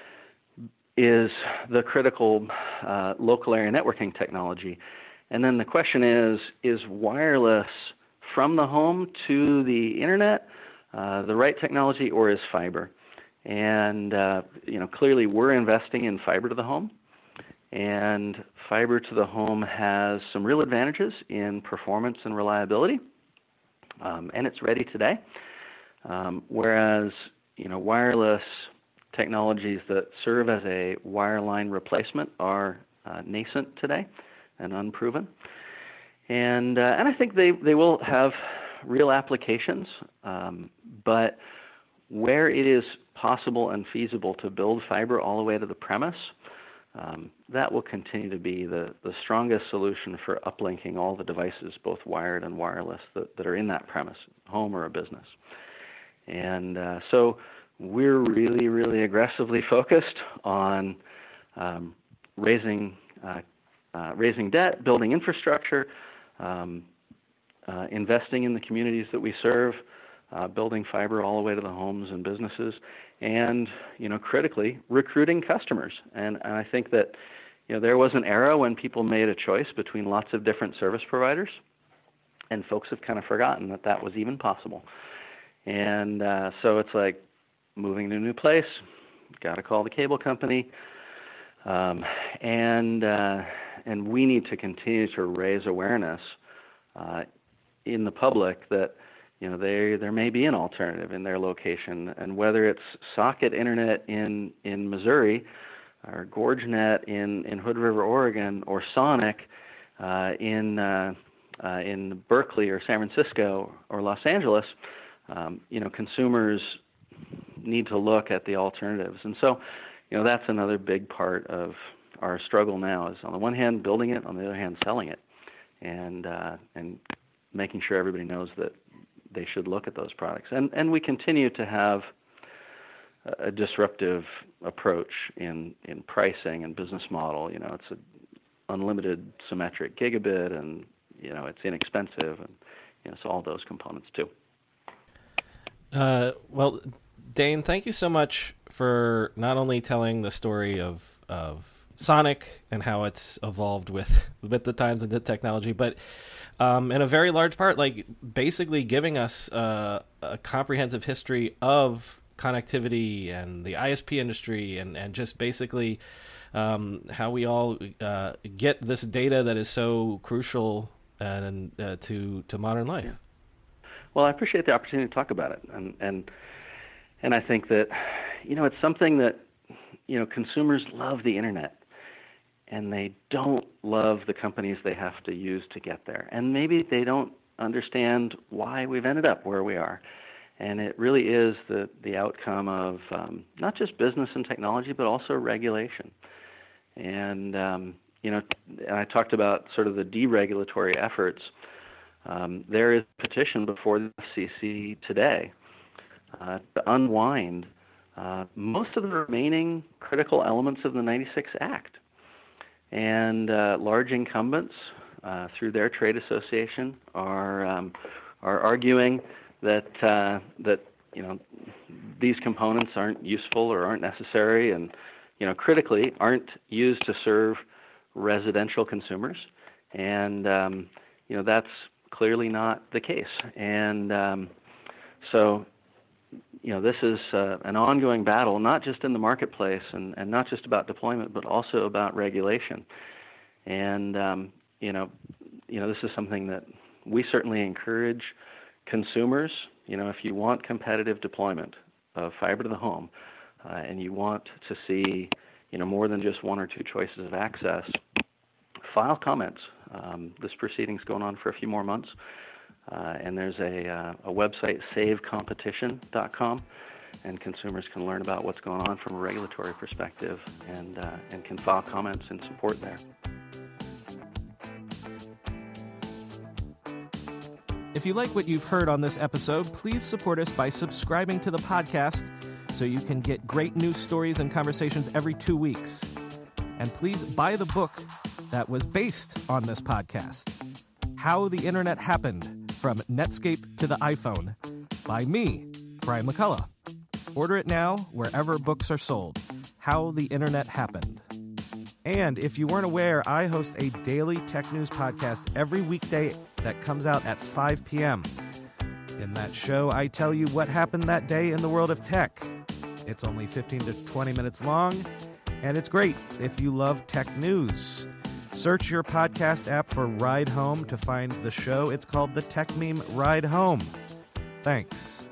is the critical uh, local area networking technology. And then the question is, is wireless from the home to the internet uh, the right technology, or is fiber? And, uh, you know, clearly we're investing in fiber to the home. And fiber to the home has some real advantages in performance and reliability. Um, and it's ready today. Um, whereas, you know, wireless technologies that serve as a wireline replacement are uh, nascent today and unproven. And uh, and I think they, they will have real applications, um, but where it is possible and feasible to build fiber all the way to the premise, um, that will continue to be the, the strongest solution for uplinking all the devices, both wired and wireless, that, that are in that premise, home or a business. And uh, so we're really, really aggressively focused on um, raising uh, uh, raising debt, building infrastructure, um, uh, investing in the communities that we serve, uh, building fiber all the way to the homes and businesses, and, you know, critically, recruiting customers. And, and I think that, you know, there was an era when people made a choice between lots of different service providers, and folks have kind of forgotten that that was even possible. And uh, so it's like moving to a new place, got to call the cable company, um, and uh, and we need to continue to raise awareness uh, in the public that, you know, there there may be an alternative in their location, and whether it's Socket Internet in in Missouri, or GorgeNet in in Hood River, Oregon, or Sonic uh, in uh, uh, in Berkeley or San Francisco or Los Angeles. Um, you know, consumers need to look at the alternatives. And so, you know, that's another big part of our struggle now is on the one hand building it, on the other hand selling it, and uh, and making sure everybody knows that they should look at those products. And and we continue to have a disruptive approach in, in pricing and business model. You know, it's an unlimited symmetric gigabit, and you know, it's inexpensive, and you know, so all those components too. Uh, well, Dane, thank you so much for not only telling the story of of Sonic and how it's evolved with with the times and the technology, but um, in a very large part, like basically giving us uh, a comprehensive history of connectivity and the I S P industry, and, and just basically um, how we all uh, get this data that is so crucial and uh, to to modern life. Yeah. Well, I appreciate the opportunity to talk about it, and and and I think that, you know, it's something that, you know, consumers love the internet, and they don't love the companies they have to use to get there, and maybe they don't understand why we've ended up where we are. And it really is the, the outcome of um, not just business and technology, but also regulation. And, um, you know, and I talked about sort of the deregulatory efforts. Um, there is a petition before the F C C today uh, to unwind uh, most of the remaining critical elements of the ninety-six Act. And uh, large incumbents, uh, through their trade association, are um, are arguing that uh, that you know these components aren't useful or aren't necessary, and you know critically aren't used to serve residential consumers, and um, you know that's clearly not the case. And um, so you know this is uh, an ongoing battle, not just in the marketplace and, and not just about deployment, but also about regulation. And um, you know you know this is something that we certainly encourage consumers. You know, if you want competitive deployment of fiber to the home, uh, and you want to see, you know, more than just one or two choices of access, file comments. Um, this proceeding's going on for a few more months, uh, and there's a, uh, a website, save competition dot com, and consumers can learn about what's going on from a regulatory perspective, and uh, and can file comments in support there. If you like what you've heard on this episode, please support us by subscribing to the podcast so you can get great news stories and conversations every two weeks. And please buy the book that was based on this podcast, How the Internet Happened, From Netscape to the iPhone, by me, Brian McCullough. Order it now wherever books are sold. How the Internet Happened. And if you weren't aware, I host a daily tech news podcast every weekday that comes out at five p.m. In that show, I tell you what happened that day in the world of tech. It's only fifteen to twenty minutes long, and it's great if you love tech news. Search your podcast app for Ride Home to find the show. It's called the Tech Meme Ride Home. Thanks.